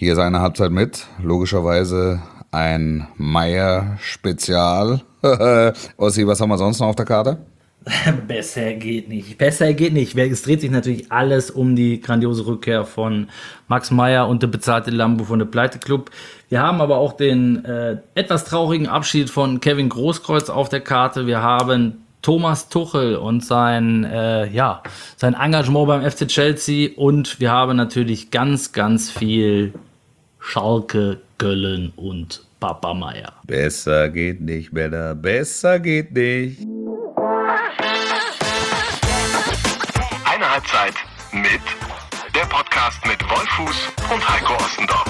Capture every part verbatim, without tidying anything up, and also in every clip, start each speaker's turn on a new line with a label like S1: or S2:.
S1: Hier ist eine Halbzeit mit, logischerweise ein Meier-Spezial. Ossi, was haben wir sonst noch auf der Karte?
S2: Besser geht nicht. Besser geht nicht. Es dreht sich natürlich alles um die grandiose Rückkehr von Max Meyer und der bezahlte Lambo von der Pleite Club. Wir haben aber auch den äh, etwas traurigen Abschied von Kevin Großkreuz auf der Karte. Wir haben Thomas Tuchel und sein, äh, ja, sein Engagement beim F C Chelsea. Und wir haben natürlich ganz, ganz viel Schalke, Köln und Papa Meyer.
S1: Besser geht nicht, Männer. Besser geht nicht.
S3: Eine Halbzeit mit der Podcast mit Wolfuß und Heiko Ostendorf.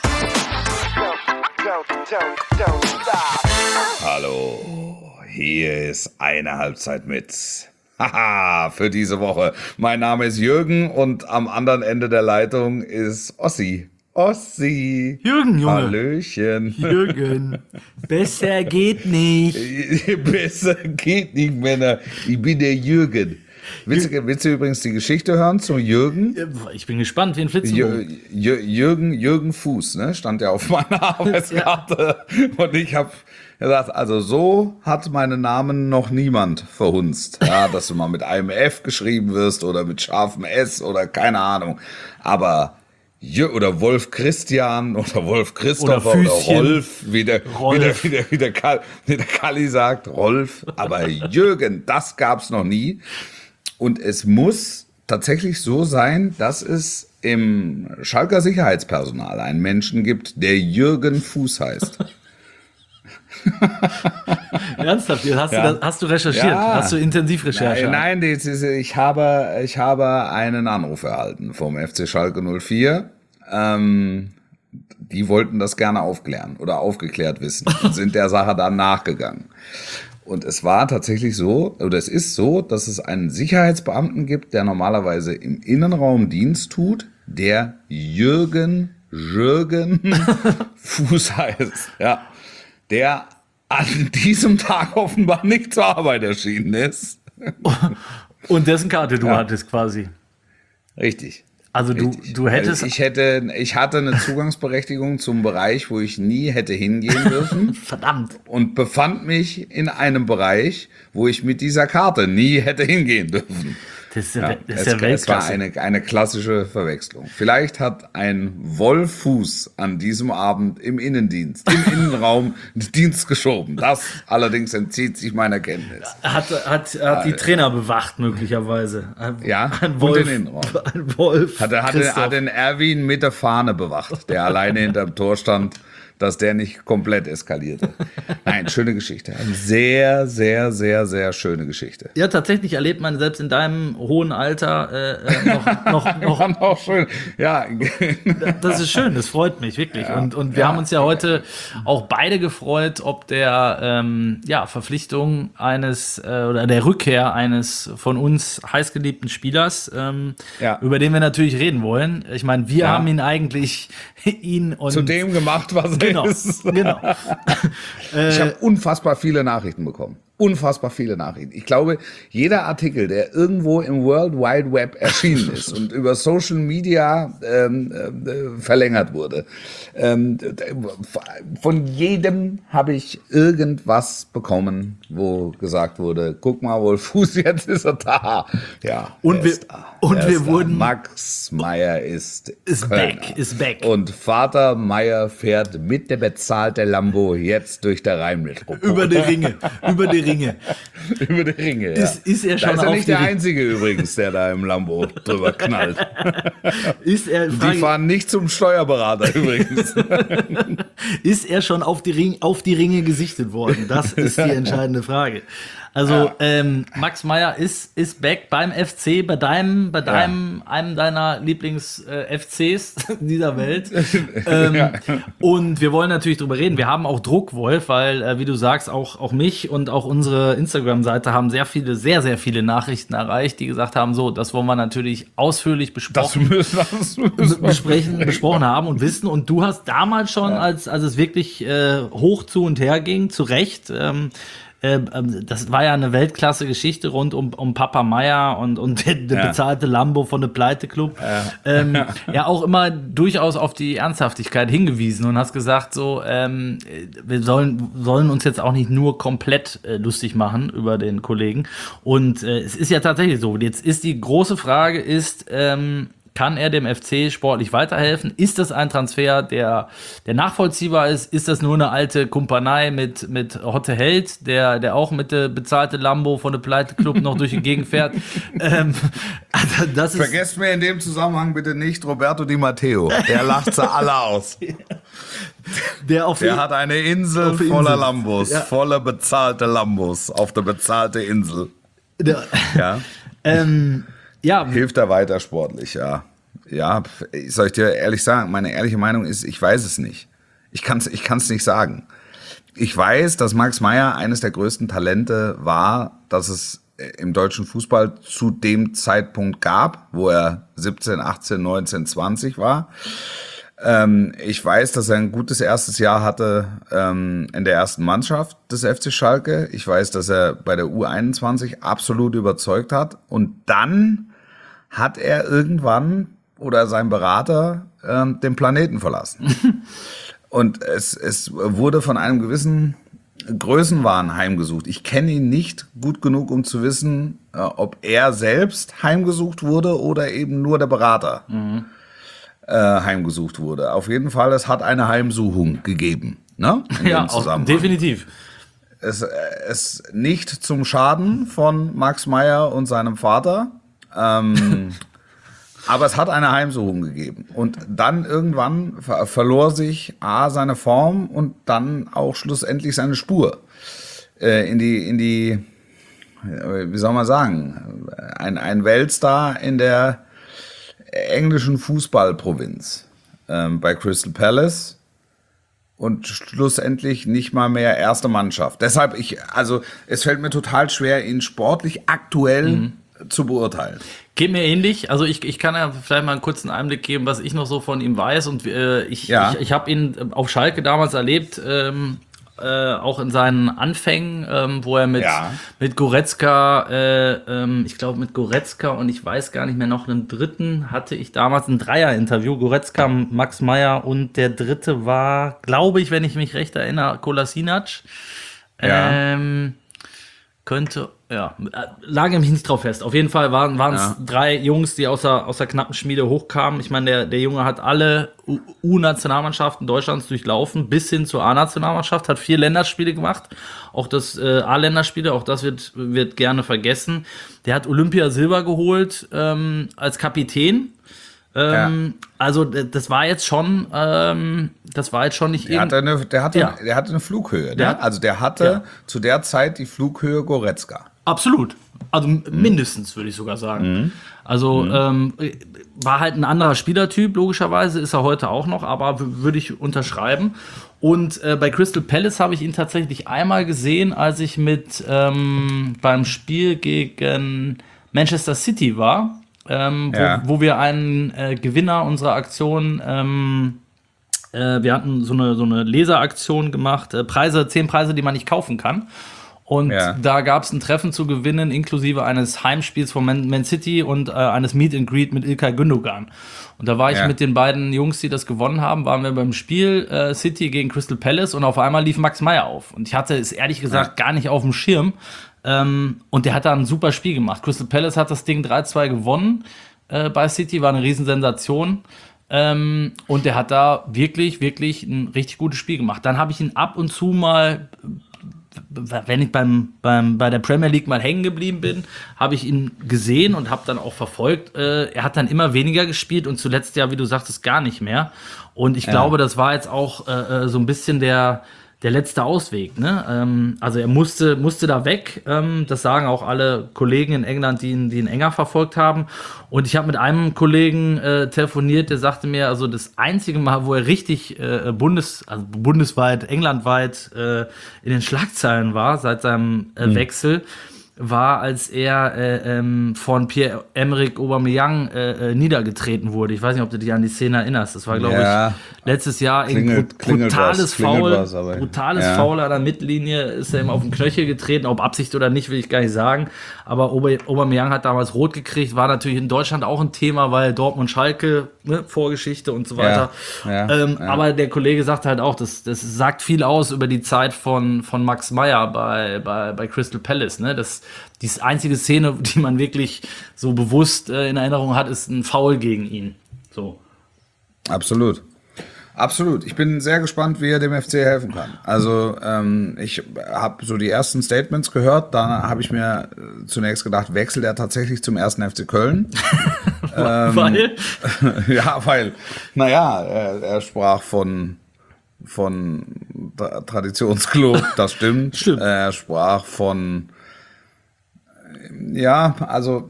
S1: Hallo, hier ist eine Halbzeit mit. Haha, für diese Woche. Mein Name ist Jürgen und am anderen Ende der Leitung ist Ossi. Ossi.
S2: Jürgen, Junge.
S1: Hallöchen.
S2: Jürgen. Besser geht nicht.
S1: Besser geht nicht, Männer. Ich bin der Jürgen. Willst du, willst du übrigens die Geschichte hören zu Jürgen?
S2: Ich bin gespannt wie ein Flitzebogen.
S1: Jür, Jürgen, Jürgen Fuß, ne, stand ja auf meiner Arbeitskarte. Ja. Und ich habe gesagt, also so hat meinen Namen noch niemand verhunzt. Ja, dass du mal mit einem F geschrieben wirst oder mit scharfem S oder keine Ahnung. Aber oder Wolf Christian oder Wolf Christopher oder, oder Rolf, wie der, Rolf. Wie der, wie der, wie der, Kall, wie der Kalli sagt, Rolf. Aber Jürgen, das gab's noch nie. Und es muss tatsächlich so sein, dass es im Schalker Sicherheitspersonal einen Menschen gibt, der Jürgen Fuß heißt.
S2: Ernsthaft? Hast, ja. du das, hast du recherchiert? Ja. Hast du Intensivrecherche?
S1: Nein, nein das ist, ich, habe, ich habe einen Anruf erhalten vom F C Schalke null vier. Ähm, die wollten das gerne aufklären oder aufgeklärt wissen und sind der Sache dann nachgegangen. Und es war tatsächlich so, oder es ist so, dass es einen Sicherheitsbeamten gibt, der normalerweise im Innenraum Dienst tut, der Jürgen, Jürgen Fuß heißt. Ja. Der an diesem Tag offenbar nicht zur Arbeit erschienen ist.
S2: Und dessen Karte du ja. hattest quasi.
S1: Richtig.
S2: Also du,
S1: Richtig.
S2: du hättest...
S1: Ich hätte, ich hatte eine Zugangsberechtigung zum Bereich, wo ich nie hätte hingehen dürfen.
S2: Verdammt.
S1: Und befand mich in einem Bereich, wo ich mit dieser Karte nie hätte hingehen dürfen.
S2: Das ist ja,
S1: ja,
S2: das ist
S1: es,
S2: ja Weltklasse.
S1: Es war eine, eine klassische Verwechslung. Vielleicht hat ein Wolfuß an diesem Abend im Innendienst, im Innenraum Dienst geschoben. Das allerdings entzieht sich meiner Kenntnis.
S2: Hat, hat, hat die Trainer bewacht möglicherweise. Ein,
S1: ja,
S2: ein Wolf,
S1: und den Innenraum.
S2: Ein Wolf.
S1: Hat, hat, hat den Erwin mit der Fahne bewacht, der alleine hinterm Tor stand, dass der nicht komplett eskalierte. Nein, schöne Geschichte. Eine sehr, sehr, sehr, sehr schöne Geschichte.
S2: Ja, tatsächlich erlebt man selbst in deinem hohen Alter äh, noch, noch, noch,
S1: ja, noch schön. Ja.
S2: Das ist schön, das freut mich wirklich. Ja, und, und wir ja. haben uns ja heute auch beide gefreut, ob der ähm, ja, Verpflichtung eines äh, oder der Rückkehr eines von uns heißgeliebten Spielers, ähm, ja. über den wir natürlich reden wollen. Ich meine, wir ja. haben ihn eigentlich ihn und
S1: zu dem gemacht, was er
S2: Genau,
S1: ist.
S2: genau.
S1: Ich habe unfassbar viele Nachrichten bekommen. Unfassbar viele Nachrichten. Ich glaube, jeder Artikel, der irgendwo im World Wide Web erschienen ist und über Social Media ähm, äh, verlängert wurde, ähm, von jedem habe ich irgendwas bekommen, wo gesagt wurde, guck mal, Wolfuß, jetzt ist er da. Ja,
S2: und wir,
S1: da.
S2: und wir wurden...
S1: Max Meyer ist
S2: Ist back, ist back.
S1: Und Vater Meyer fährt mit der bezahlten Lambo jetzt durch der Rheinmetropole.
S2: Über die Ringe, über die Ringe.
S1: Über die Ringe, ja.
S2: Ist, ist er schon
S1: da ist er
S2: auf
S1: nicht
S2: die
S1: der
S2: Ringe.
S1: Einzige übrigens, der da im Lambo drüber knallt.
S2: Ist er,
S1: die fahren nicht zum Steuerberater übrigens.
S2: Ist er schon auf die, Ring, auf die Ringe gesichtet worden? Das ist die entscheidende Frage. Also ja. ähm, Max Meyer ist, ist back beim F C, bei deinem, bei deinem, ja. einem deiner Lieblings-F Cs dieser Welt. ähm, ja. Und wir wollen natürlich drüber reden. Wir haben auch Druck, Wolf, weil, äh, wie du sagst, auch, auch mich und auch unsere Instagram-Seite haben sehr viele, sehr, sehr viele Nachrichten erreicht, die gesagt haben, so, das wollen wir natürlich ausführlich besprochen,
S1: das müssen, das müssen
S2: besprechen, besprochen haben und wissen. Und du hast damals schon, ja. als, als es wirklich äh, hoch zu und her ging, zu Recht, ähm, äh, das war ja eine Weltklasse-Geschichte rund um, um Papa Meier und, und der, der
S1: Ja.
S2: bezahlte Lambo von der Pleite-Club. Ja. Ähm, ja, auch immer durchaus auf die Ernsthaftigkeit hingewiesen und hast gesagt, so, ähm, wir sollen, sollen uns jetzt auch nicht nur komplett äh, lustig machen über den Kollegen. Und äh, es ist ja tatsächlich so. Jetzt ist die große Frage, ist, ähm, kann er dem F C sportlich weiterhelfen? Ist das ein Transfer, der, der nachvollziehbar ist? Ist das nur eine alte Kumpanei mit, mit Hotte Held, der, der auch mit der bezahlte Lambo von der Pleite-Club noch durch die Gegend fährt? ähm, also das ist
S1: Vergesst mir in dem Zusammenhang bitte nicht Roberto Di Matteo. Der lacht sie alle aus.
S2: der auf
S1: Der hat eine Insel
S2: Auf der
S1: voller
S2: Insel.
S1: Lambos,
S2: Ja.
S1: voller bezahlte Lambos auf der bezahlte Insel.
S2: der,
S1: Ja.
S2: ähm, ja,
S1: Hilft er weiter sportlich, ja. Ja, soll ich dir ehrlich sagen, meine ehrliche Meinung ist, ich weiß es nicht. Ich kann es ich kann's nicht sagen. Ich weiß, dass Max Meyer eines der größten Talente war, dass es im deutschen Fußball zu dem Zeitpunkt gab, wo er siebzehn, achtzehn, neunzehn, zwanzig war. Ähm, ich weiß, dass er ein gutes erstes Jahr hatte ähm, in der ersten Mannschaft des F C Schalke. Ich weiß, dass er bei der U einundzwanzig absolut überzeugt hat. Und dann hat er irgendwann oder sein Berater ähm, den Planeten verlassen. Und es, es wurde von einem gewissen Größenwahn heimgesucht. Ich kenne ihn nicht gut genug, um zu wissen, äh, ob er selbst heimgesucht wurde oder eben nur der Berater mhm. äh, heimgesucht wurde. Auf jeden Fall, es hat eine Heimsuchung gegeben. Ne? In
S2: ja
S1: dem
S2: auch,
S1: Zusammenhang.
S2: definitiv.
S1: Es ist nicht zum Schaden von Max Meyer und seinem Vater. Ähm, aber es hat eine Heimsuchung gegeben. Und dann irgendwann ver- verlor sich A, seine Form und dann auch schlussendlich seine Spur. Äh, in die, in die, wie soll man sagen, ein, ein Weltstar in der englischen Fußballprovinz. Ähm, bei Crystal Palace. Und schlussendlich nicht mal mehr erste Mannschaft. Deshalb, ich, also es fällt mir total schwer, ihn sportlich aktuell mhm. zu beurteilen.
S2: Geht mir ähnlich. Also ich, ich kann ja vielleicht mal einen kurzen Einblick geben, was ich noch so von ihm weiß. Und äh, ich,
S1: Ja.
S2: ich, ich habe ihn auf Schalke damals erlebt, ähm, äh, auch in seinen Anfängen, ähm, wo er mit,
S1: Ja.
S2: mit Goretzka, äh, ähm, ich glaube mit Goretzka und ich weiß gar nicht mehr, noch einen dritten, hatte ich damals ein Dreier-Interview. Goretzka, Max Meyer und der dritte war, glaube ich, wenn ich mich recht erinnere, Kolasinac.
S1: Ja.
S2: Ähm, könnte, ja, lage mich nicht drauf fest. Auf jeden Fall waren waren es
S1: Ja.
S2: drei Jungs, die aus der, aus der knappen Schmiede hochkamen. Ich meine, der, der Junge hat alle U- U-Nationalmannschaften Deutschlands durchlaufen, bis hin zur A-Nationalmannschaft, hat vier Länderspiele gemacht. Auch das äh, A-Länderspiele, auch das wird, wird gerne vergessen. Der hat Olympia Silber geholt ähm, als Kapitän. Ähm,
S1: Ja.
S2: Also d- das war jetzt schon, ähm, das war jetzt schon nicht
S1: Der hatte
S2: irgend-
S1: eine, der hatte,
S2: Ja.
S1: der hatte eine Flughöhe.
S2: Der
S1: Ne?
S2: hat-
S1: Also der hatte
S2: Ja.
S1: zu der Zeit die Flughöhe Goretzka.
S2: Absolut. Also m- mindestens, würde ich sogar sagen. Also ähm, war halt ein anderer Spielertyp, logischerweise, ist er heute auch noch, aber w- würde ich unterschreiben. Und äh, bei Crystal Palace habe ich ihn tatsächlich einmal gesehen, als ich mit ähm, beim Spiel gegen Manchester City war, ähm, wo,
S1: Ja.
S2: wo wir einen äh, Gewinner unserer Aktion ähm, äh, wir hatten so eine, so eine Leseraktion gemacht, äh, Preise, zehn Preise, die man nicht kaufen kann. Und
S1: Ja.
S2: da gab es ein Treffen zu gewinnen, inklusive eines Heimspiels von Man, Man City und äh, eines Meet and Greet mit İlkay Gündogan. Und da war ich
S1: Ja.
S2: mit den beiden Jungs, die das gewonnen haben, waren wir beim Spiel äh, City gegen Crystal Palace und auf einmal lief Max Meyer auf. Und ich hatte es ehrlich gesagt
S1: Ja.
S2: gar nicht auf dem Schirm. Ähm, und der hat da ein super Spiel gemacht. Crystal Palace hat das Ding drei zwei gewonnen äh, bei City, war eine Riesensensation. Ähm, und der hat da wirklich, wirklich ein richtig gutes Spiel gemacht. Dann habe ich ihn ab und zu mal, wenn ich beim, beim, bei der Premier League mal hängen geblieben bin, habe ich ihn gesehen und habe dann auch verfolgt. Äh, er hat dann immer weniger gespielt und zuletzt ja, wie du sagtest, gar nicht mehr. Und ich
S1: Ja.
S2: glaube, das war jetzt auch äh, so ein bisschen der, der letzte Ausweg. Ne? Ähm, also er musste, musste da weg. Ähm, das sagen auch alle Kollegen in England, die ihn, die ihn enger verfolgt haben. Und ich habe mit einem Kollegen äh, telefoniert, der sagte mir, also das einzige Mal, wo er richtig äh, Bundes, also bundesweit, englandweit äh, in den Schlagzeilen war, seit seinem äh, Wechsel, war, als er äh, ähm, von Pierre-Emerick Aubameyang äh, äh, niedergetreten wurde. Ich weiß nicht, ob du dich an die Szene erinnerst. Das war, glaube
S1: Ja.
S2: ich, letztes Jahr ein
S1: Klingelt- klingelt
S2: brutales
S1: was, klingelt
S2: Foul.
S1: was, aber-
S2: brutales
S1: ja.
S2: Foul an der Mittellinie, ist er ihm auf den Knöchel getreten. Ob Absicht oder nicht, will ich gar nicht sagen. Aber Aub- Aubameyang hat damals rot gekriegt. War natürlich in Deutschland auch ein Thema, weil Dortmund-Schalke, ne, Vorgeschichte und so weiter.
S1: Ja, ja,
S2: ähm,
S1: ja.
S2: Aber der Kollege sagt halt auch, das, das sagt viel aus über die Zeit von, von Max Meyer bei, bei, bei Crystal Palace. Ne? Das, die einzige Szene, die man wirklich so bewusst äh, in Erinnerung hat, ist ein Foul gegen ihn. So.
S1: Absolut. Absolut. Ich bin sehr gespannt, wie er dem F C helfen kann. Also ähm, ich habe so die ersten Statements gehört, da habe ich mir äh, zunächst gedacht, wechselt er tatsächlich zum ersten F C Köln? ähm,
S2: Weil?
S1: Ja, weil, naja, er, er sprach von von Tra- Traditionsclub, das stimmt.
S2: Stimmt.
S1: Er sprach von Ja, also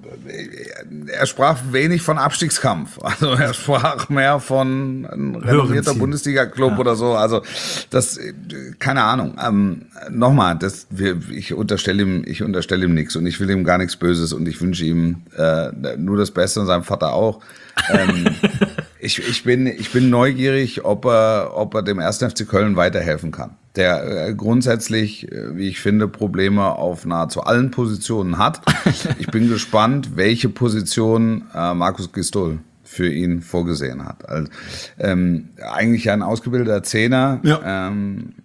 S1: er sprach wenig von Abstiegskampf. Also er sprach mehr von einem renommierter
S2: Ziel.
S1: Bundesliga-Club
S2: Ja.
S1: oder so. Also das, keine Ahnung. Ähm, Nochmal, das, wir, ich unterstelle ihm, ich unterstelle ihm nichts und ich will ihm gar nichts Böses und ich wünsche ihm äh, nur das Beste und seinem Vater auch. Ähm, ich, ich bin, ich bin neugierig, ob er, ob er dem ersten F C Köln weiterhelfen kann. Der äh, grundsätzlich, äh, wie ich finde, Probleme auf nahezu allen Positionen hat. Ich bin gespannt, welche Position äh, Markus Gisdol für ihn vorgesehen hat. Also, ähm, eigentlich ein ausgebildeter Zehner.
S2: Ja.
S1: Ähm,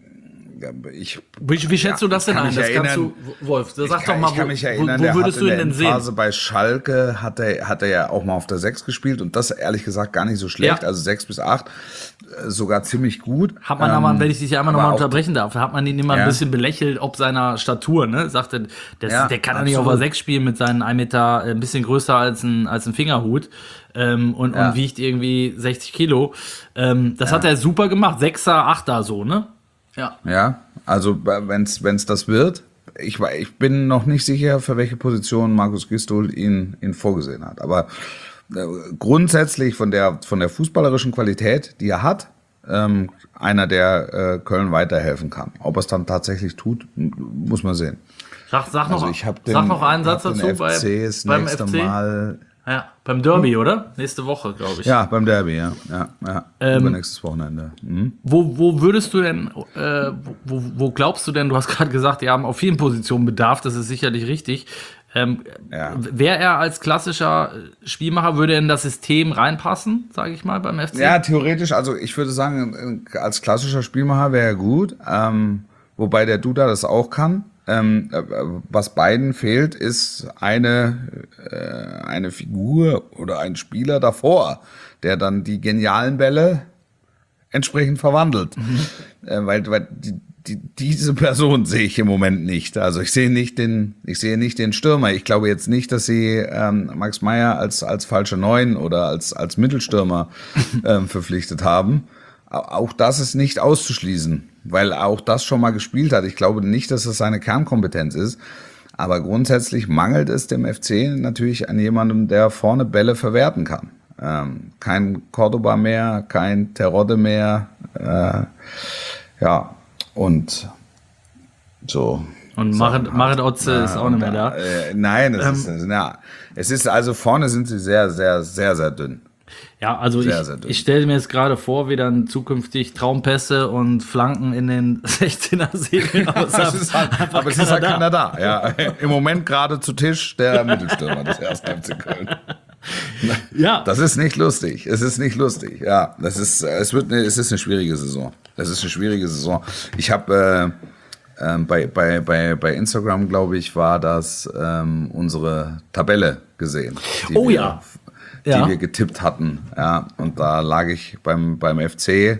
S1: ich,
S2: Wie, wie schätzt
S1: Ja,
S2: du das denn
S1: ich kann
S2: ein?
S1: mich
S2: Das kannst
S1: erinnern.
S2: du, Wolf, sag
S1: ich
S2: doch
S1: kann,
S2: mal,
S1: ich kann
S2: wo,
S1: mich
S2: wo,
S1: erinnern,
S2: wo
S1: der
S2: würdest
S1: hat
S2: du
S1: in
S2: ihn
S1: der
S2: denn sehen?
S1: Phase bei Schalke hat er, hat er ja auch mal auf der sechs gespielt und das ehrlich gesagt gar nicht so schlecht.
S2: Ja.
S1: Also sechs bis acht, äh, sogar ziemlich gut.
S2: Hat man
S1: ähm,
S2: aber, wenn ich dich einmal
S1: aber
S2: nochmal
S1: auch-
S2: unterbrechen darf, hat man ihn immer
S1: Ja.
S2: ein bisschen belächelt, ob seiner Statur, ne? Sagte, das,
S1: Ja,
S2: der kann doch nicht auf
S1: absolut.
S2: der sechs spielen mit seinen ein Meter, äh, ein bisschen größer als ein, als ein Fingerhut. Ähm, und,
S1: Ja.
S2: und wiegt irgendwie sechzig Kilo. Ähm, das hat er super gemacht. Sechser, Achter so, ne? Ja.
S1: Ja, also wenn es das wird, ich, wei- ich bin noch nicht sicher, für welche Position Markus Gisdol ihn, ihn vorgesehen hat. Aber äh, grundsätzlich von der, von der fußballerischen Qualität, die er hat, ähm, einer, der äh, Köln weiterhelfen kann. Ob er es dann tatsächlich tut, m- muss man sehen.
S2: Sag, sag, noch,
S1: Also ich habe den,
S2: sag noch einen Satz
S1: hab
S2: dazu
S1: den
S2: bei,
S1: F C das
S2: beim
S1: nächste
S2: F C.
S1: Mal.
S2: Ja, beim Derby, oder? Nächste Woche, glaube ich.
S1: Ja, beim Derby, ja. ja, ja.
S2: Ähm,
S1: Übernächstes Wochenende. Mhm.
S2: Wo, wo würdest du denn, äh, wo, wo glaubst du denn, du hast gerade gesagt, die haben auf vielen Positionen Bedarf, das ist sicherlich richtig. Ähm,
S1: Ja.
S2: Wäre er als klassischer Spielmacher, würde er in das System reinpassen, sage ich mal, beim F C?
S1: Ja, theoretisch, also ich würde sagen, als klassischer Spielmacher wäre er gut, ähm, wobei der Duda das auch kann. Ähm, äh, was beiden fehlt, ist eine, äh, eine Figur oder ein Spieler davor, der dann die genialen Bälle entsprechend verwandelt. Äh, weil weil die, die, diese Person sehe ich im Moment nicht. Also ich sehe nicht den, ich sehe nicht den Stürmer. Ich glaube jetzt nicht, dass sie ähm, Max Meyer als, als falsche Neun oder als, als Mittelstürmer ähm, verpflichtet haben. Auch das ist nicht auszuschließen, weil er auch das schon mal gespielt hat. Ich glaube nicht, dass das seine Kernkompetenz ist. Aber grundsätzlich mangelt es dem F C natürlich an jemandem, der vorne Bälle verwerten kann. Ähm, kein Cordoba mehr, kein Terodde mehr. Äh, ja, und so.
S2: Und Marit, Marit Otze ist auch nicht mehr da.
S1: Äh, nein, es, ist, ja, es ist also vorne sind sie sehr, sehr, sehr, sehr dünn.
S2: Ja, also
S1: Sehr,
S2: ich,
S1: sehr dünn.
S2: ich stelle mir jetzt gerade vor, wie dann zukünftig Traumpässe und Flanken in den sechzehner segeln. Aber es
S1: Das ist halt, aber es ist halt keiner da. Ja. Im Moment gerade zu Tisch der Mittelstürmer des ersten F C Köln.
S2: Ja,
S1: Das ist nicht lustig. Es ist nicht lustig. Ja, das ist, es wird, eine, es ist eine schwierige Saison. Das ist eine schwierige Saison. Ich habe äh, äh, bei, bei, bei, bei Instagram, glaube ich, war das ähm, unsere Tabelle gesehen. Die
S2: Oh
S1: wir,
S2: ja.
S1: Die
S2: Ja.
S1: wir getippt hatten. Ja, und da lag ich beim, beim F C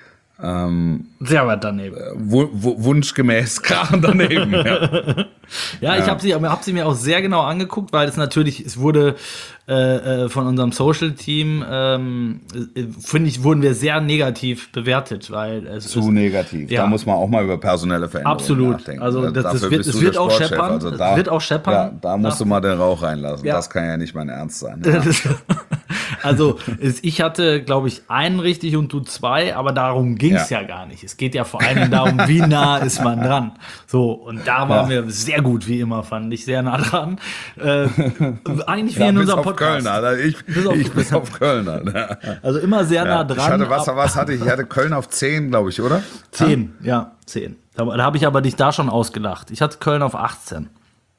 S2: sehr weit daneben.
S1: wu- wu- wunschgemäß krachen daneben. Ja.
S2: Ja, ich habe sie, hab sie mir auch sehr genau angeguckt, weil es natürlich, es wurde äh, äh, von unserem Social-Team, ähm, äh, finde ich, wurden wir sehr negativ bewertet, weil es
S1: Zu
S2: ist,
S1: negativ.
S2: Ja.
S1: Da muss man auch mal über personelle Veränderungen
S2: Absolut.
S1: nachdenken.
S2: Also das- das
S1: Dafür
S2: wird-
S1: bist
S2: es
S1: du
S2: wird
S1: der
S2: auch
S1: Sportchef.
S2: scheppern.
S1: Also
S2: Es
S1: da,
S2: wird auch scheppern.
S1: Ja, da musst
S2: Nach-
S1: du mal den Rauch reinlassen.
S2: Ja.
S1: Das kann ja nicht mein Ernst sein. Ja.
S2: Also es, ich hatte, glaube ich, einen richtig und du zwei, aber darum ging es ja.
S1: Ja.
S2: gar nicht. Es geht ja vor allem darum, wie nah ist man dran. So, und da waren
S1: Ja.
S2: wir sehr gut, wie immer, fand ich, sehr nah dran. Äh, eigentlich wie
S1: Ja,
S2: in
S1: bis
S2: unserem
S1: auf
S2: Podcast.
S1: Köln, Alter. Ich,
S2: Bis auf-
S1: ich bis auf Köln, Alter.
S2: Also immer sehr nah
S1: Ja.
S2: dran.
S1: Ich hatte, was,
S2: ab-
S1: was hatte ich? Ich hatte Köln auf zehn, glaube ich, oder?
S2: zehn, ja, zehn. Da, da habe ich aber dich da schon ausgelacht. Ich hatte Köln auf achtzehn.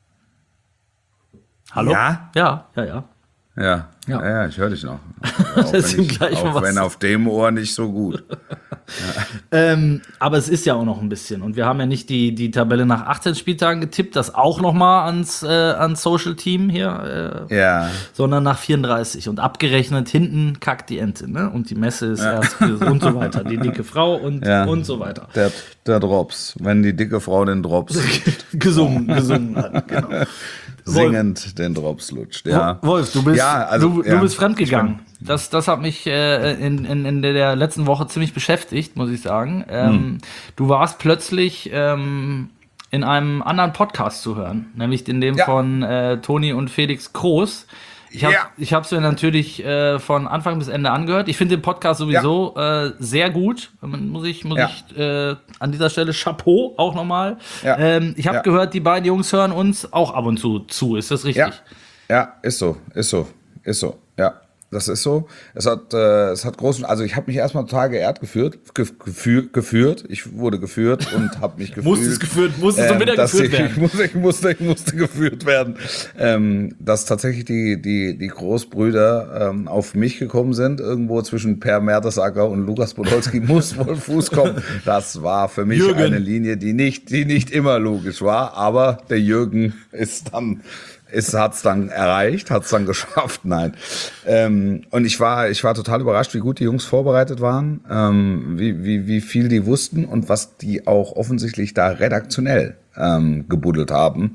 S2: Hallo?
S1: Ja?
S2: Ja, ja, ja.
S1: Ja,
S2: Ja.
S1: ja, ja ich höre dich noch. Auch,
S2: Das
S1: wenn,
S2: ist gleich
S1: ich,
S2: mal
S1: auch
S2: was.
S1: wenn auf dem Ohr nicht so gut.
S2: Ähm, aber es ist ja auch noch ein bisschen. Und wir haben ja nicht die, die Tabelle nach achtzehn Spieltagen getippt, das auch noch mal ans, äh, ans Social Team hier, äh,
S1: Ja,
S2: sondern nach vierunddreißig. Und abgerechnet hinten kackt die Ente, ne? Und die Messe ist erst und so weiter. Die dicke Frau und,
S1: ja.
S2: und so weiter.
S1: Der, der Drops. Wenn die dicke Frau den Drops
S2: gesungen, gesungen hat, genau.
S1: singend den Drops lutscht. Ja.
S2: Wolf, du bist,
S1: Ja, also,
S2: du, du
S1: ja.
S2: bist fremdgegangen. Das, das hat mich äh, in, in, in der letzten Woche ziemlich beschäftigt, muss ich sagen. Ähm,
S1: Hm.
S2: Du warst plötzlich ähm, in einem anderen Podcast zu hören, nämlich in dem
S1: Ja.
S2: von äh, Toni und Felix Groß. Ich habe
S1: Ja.
S2: ich hab's mir natürlich äh, von Anfang bis Ende angehört. Ich finde den Podcast sowieso äh, sehr gut. Muss ich, muss
S1: Ja.
S2: ich äh, an dieser Stelle Chapeau auch nochmal.
S1: Ja.
S2: Ähm, ich habe
S1: Ja.
S2: gehört, die beiden Jungs hören uns auch ab und zu zu. Ist das richtig?
S1: Ja, ja, ist so, ist so, ist so, ja. Das ist so. Es hat, äh, es hat großen, also ich habe mich erstmal total geehrt geführt, ge geführt, geführt. Ich wurde geführt und habe mich gefühlt.
S2: Musstest geführt, musstest du wieder
S1: dass
S2: geführt
S1: ich,
S2: werden.
S1: Ich musste, ich musste, ich musste geführt werden. Ähm, dass tatsächlich die, die, die Großbrüder ähm, auf mich gekommen sind, irgendwo zwischen Per Mertesacker und Lukas Podolski muss wohl Fuß kommen. Das war für mich
S2: Jürgen.
S1: eine Linie, die nicht, die nicht immer logisch war, aber der Jürgen ist dann Es hat's dann erreicht, hat's dann geschafft, nein. Ähm, und ich war, ich war total überrascht, wie gut die Jungs vorbereitet waren, ähm, wie, wie, wie viel die wussten und was die auch offensichtlich da redaktionell ähm, gebuddelt haben,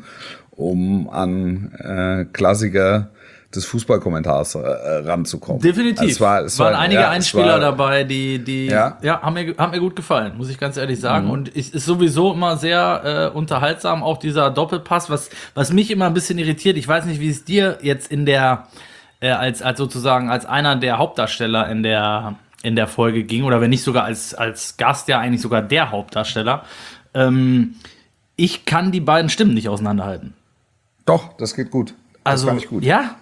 S1: um an äh, Klassiker des Fußballkommentars äh, ranzukommen.
S2: Definitiv.
S1: Also es war, es
S2: waren
S1: war,
S2: einige
S1: ja, es
S2: Einspieler
S1: war,
S2: dabei, die, die ja.
S1: Ja.
S2: haben, mir, haben mir gut gefallen, muss ich ganz ehrlich sagen.
S1: Mhm.
S2: Und es ist sowieso immer sehr äh, unterhaltsam, auch dieser Doppelpass, was, was mich immer ein bisschen irritiert. Ich weiß nicht, wie es dir jetzt in der, äh, als, als sozusagen als einer der Hauptdarsteller in der, in der Folge ging, oder wenn nicht sogar als, als Gast, ja eigentlich sogar der Hauptdarsteller. Ähm, ich kann die beiden Stimmen nicht auseinanderhalten.
S1: Doch, das geht gut. Das
S2: Also,
S1: kann ich gut.
S2: ja,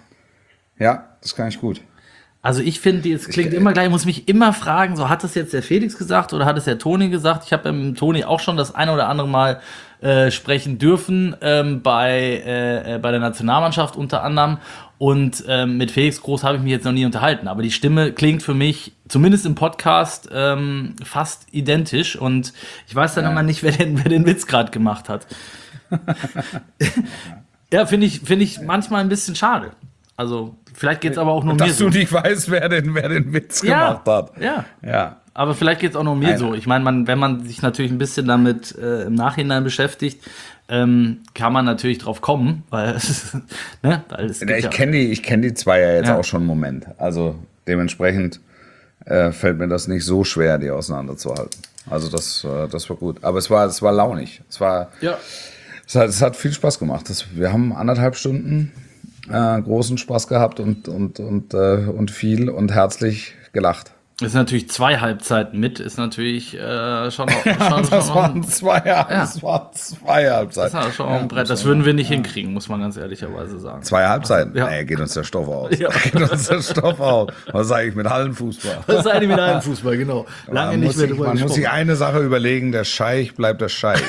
S1: Ja, das kann ich gut.
S2: Also ich finde, es klingt immer gleich, ich muss mich immer fragen, so hat das jetzt der Felix gesagt oder hat es der Toni gesagt? Ich habe mit Toni auch schon das eine oder andere Mal äh, sprechen dürfen, ähm, bei, äh, bei der Nationalmannschaft unter anderem. Und ähm, mit Felix Groß habe ich mich jetzt noch nie unterhalten. Aber die Stimme klingt für mich, zumindest im Podcast, ähm, fast identisch. Und ich weiß dann
S1: Ja.
S2: immer nicht, wer den, wer den Witz gerade gemacht hat. Ja, finde ich, finde ich manchmal ein bisschen schade. Also, vielleicht geht es aber auch nur mir
S1: Dass
S2: so.
S1: du nicht weißt, wer den, wer den Witz
S2: Ja,
S1: gemacht hat.
S2: ja.
S1: Ja.
S2: Aber vielleicht geht es auch nur mir
S1: Nein.
S2: so. Ich meine, man, wenn man sich natürlich ein bisschen damit äh, im Nachhinein beschäftigt, ähm, kann man natürlich drauf kommen, weil es, ne, weil es gibt
S1: Ja, ich
S2: ja,
S1: kenne die, ich kenn die zwei ja jetzt
S2: Ja.
S1: auch schon einen Moment. Also dementsprechend äh, fällt mir das nicht so schwer, die auseinanderzuhalten. Also das, äh, das war gut. Aber es war, es war launig. Es war,
S2: ja.
S1: es hat, es hat viel Spaß gemacht. Das, wir haben anderthalb Stunden äh, großen Spaß gehabt und, und, und, äh, und viel und herzlich gelacht.
S2: Ist natürlich zwei Halbzeiten mit, ist natürlich äh, schon, auch- schon,
S1: Das
S2: schon,
S1: waren zwei, das waren zwei
S2: das
S1: Halbzeiten.
S2: ist schon auch ein Brett. Das würden wir nicht hinkriegen, muss man ganz ehrlicherweise sagen.
S1: Zwei Halbzeiten?
S2: Ja.
S1: Nee, geht uns der Stoff aus.
S2: Ja.
S1: Geht uns der Stoff aus. Was sage ich mit Hallenfußball?
S2: Das ist eine mit einem Fußball, genau. Lange
S1: Man,
S2: nicht
S1: muss
S2: mehr
S1: sich,
S2: drüber
S1: man muss sich
S2: gesprochen.
S1: eine Sache überlegen, der Scheich bleibt der Scheich.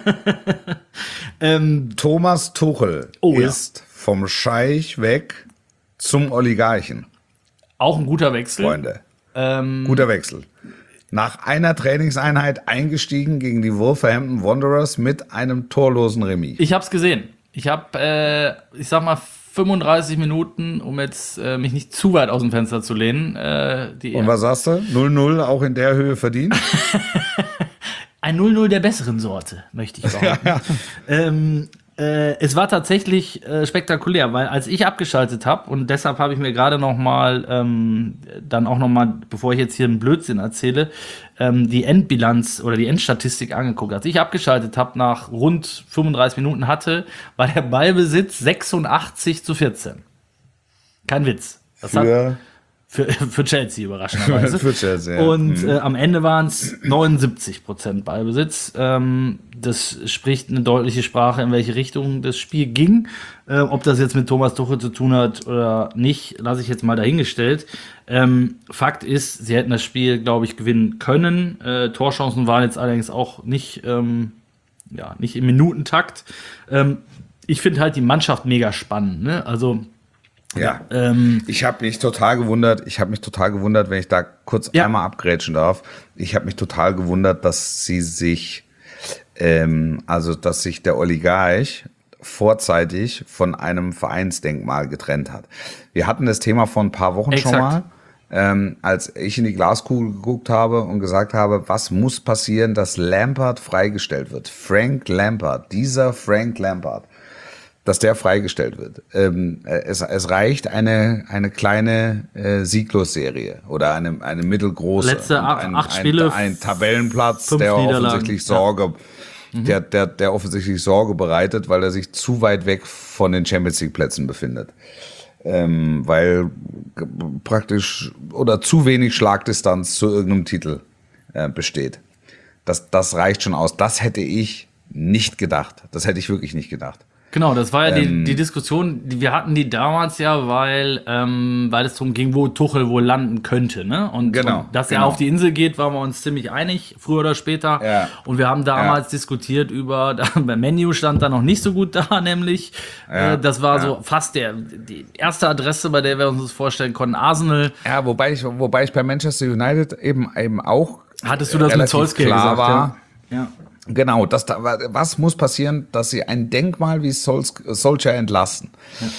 S2: Ähm,
S1: Thomas Tuchel
S2: Oh, ja.
S1: ist vom Scheich weg zum Oligarchen,
S2: auch ein guter Wechsel.
S1: Freunde.
S2: Ähm,
S1: Guter Wechsel. Nach einer Trainingseinheit eingestiegen gegen die Wolverhampton Wanderers mit einem torlosen Remis.
S2: Ich habe es gesehen. Ich habe, äh, ich sag mal, fünfunddreißig Minuten, um jetzt äh, mich nicht zu weit aus dem Fenster zu lehnen. Äh, die,
S1: Und was sagst du? null null auch in der Höhe verdient?
S2: Ein null null der besseren Sorte, möchte ich behaupten. ähm, äh, es war tatsächlich äh, spektakulär, weil als ich abgeschaltet habe, und deshalb habe ich mir gerade noch mal, ähm, dann auch noch mal, bevor ich jetzt hier einen Blödsinn erzähle, ähm, die Endbilanz oder die Endstatistik angeguckt. Als ich abgeschaltet habe, nach rund fünfunddreißig Minuten hatte, war der Ballbesitz sechsundachtzig zu vierzehn. Kein Witz. Das hat
S1: Für
S2: Für, für Chelsea überraschenderweise.
S1: Für Chelsea, ja.
S2: Und
S1: Mhm.
S2: äh, am Ende waren es neunundsiebzig Prozent Ballbesitz. Ähm, das spricht eine deutliche Sprache, in welche Richtung das Spiel ging. Äh, ob das jetzt mit Thomas Tuchel zu tun hat oder nicht, lasse ich jetzt mal dahingestellt. Ähm, Fakt ist, sie hätten das Spiel, glaube ich, gewinnen können. Äh, Torchancen waren jetzt allerdings auch nicht, ähm, ja, nicht im Minutentakt. Ähm, ich finde halt die Mannschaft mega spannend. Ne? Also
S1: Ja,
S2: ähm,
S1: ich habe mich total gewundert, ich habe mich total gewundert, wenn ich da kurz
S2: Ja.
S1: einmal abgrätschen darf, ich habe mich total gewundert, dass sie sich, ähm, also dass sich der Oligarch vorzeitig von einem Vereinsdenkmal getrennt hat. Wir hatten das Thema vor ein paar Wochen
S2: Exakt.
S1: schon mal, ähm, als ich in die Glaskugel geguckt habe und gesagt habe, was muss passieren, dass Lampard freigestellt wird. Frank Lampard, dieser Frank Lampard. Dass der freigestellt wird. Ähm, es, es reicht eine, eine kleine äh, Sieglos-Serie oder eine, eine mittelgroße.
S2: Letzte
S1: Und
S2: acht-
S1: ein,
S2: acht
S1: ein,
S2: Spiele,
S1: ein Tabellenplatz,
S2: fünf
S1: der
S2: Niederlagen.
S1: offensichtlich
S2: Ja.
S1: Sorge, der, der, der offensichtlich Sorge bereitet, weil er sich zu weit weg von den Champions League Plätzen befindet. Ähm, weil g- praktisch oder zu wenig Schlagdistanz zu irgendeinem Titel äh, besteht. Das, das reicht schon aus. Das hätte ich nicht gedacht. Das hätte ich wirklich nicht gedacht.
S2: Genau, das war ja
S1: Ähm,
S2: die, die Diskussion, die wir hatten die damals ja, weil, ähm, weil es darum ging, wo Tuchel wohl landen könnte. Ne? Und,
S1: Genau,
S2: und dass er
S1: genau.
S2: auf die Insel geht, waren wir uns ziemlich einig, früher oder später.
S1: Ja.
S2: Und wir haben damals diskutiert über, da, beim Menu stand da noch nicht so gut da, nämlich,
S1: Ja,
S2: äh, das war
S1: ja.
S2: so fast der, die erste Adresse, bei der wir uns das vorstellen konnten, Arsenal.
S1: Ja, wobei ich, wobei ich bei Manchester United eben, eben auch
S2: Hattest du das mit
S1: relativ
S2: Solskjaer
S1: klar
S2: gesagt?
S1: war.
S2: Ja. ja.
S1: Genau, das da, was muss passieren, dass sie ein Denkmal wie Sols, Solskjaer entlassen?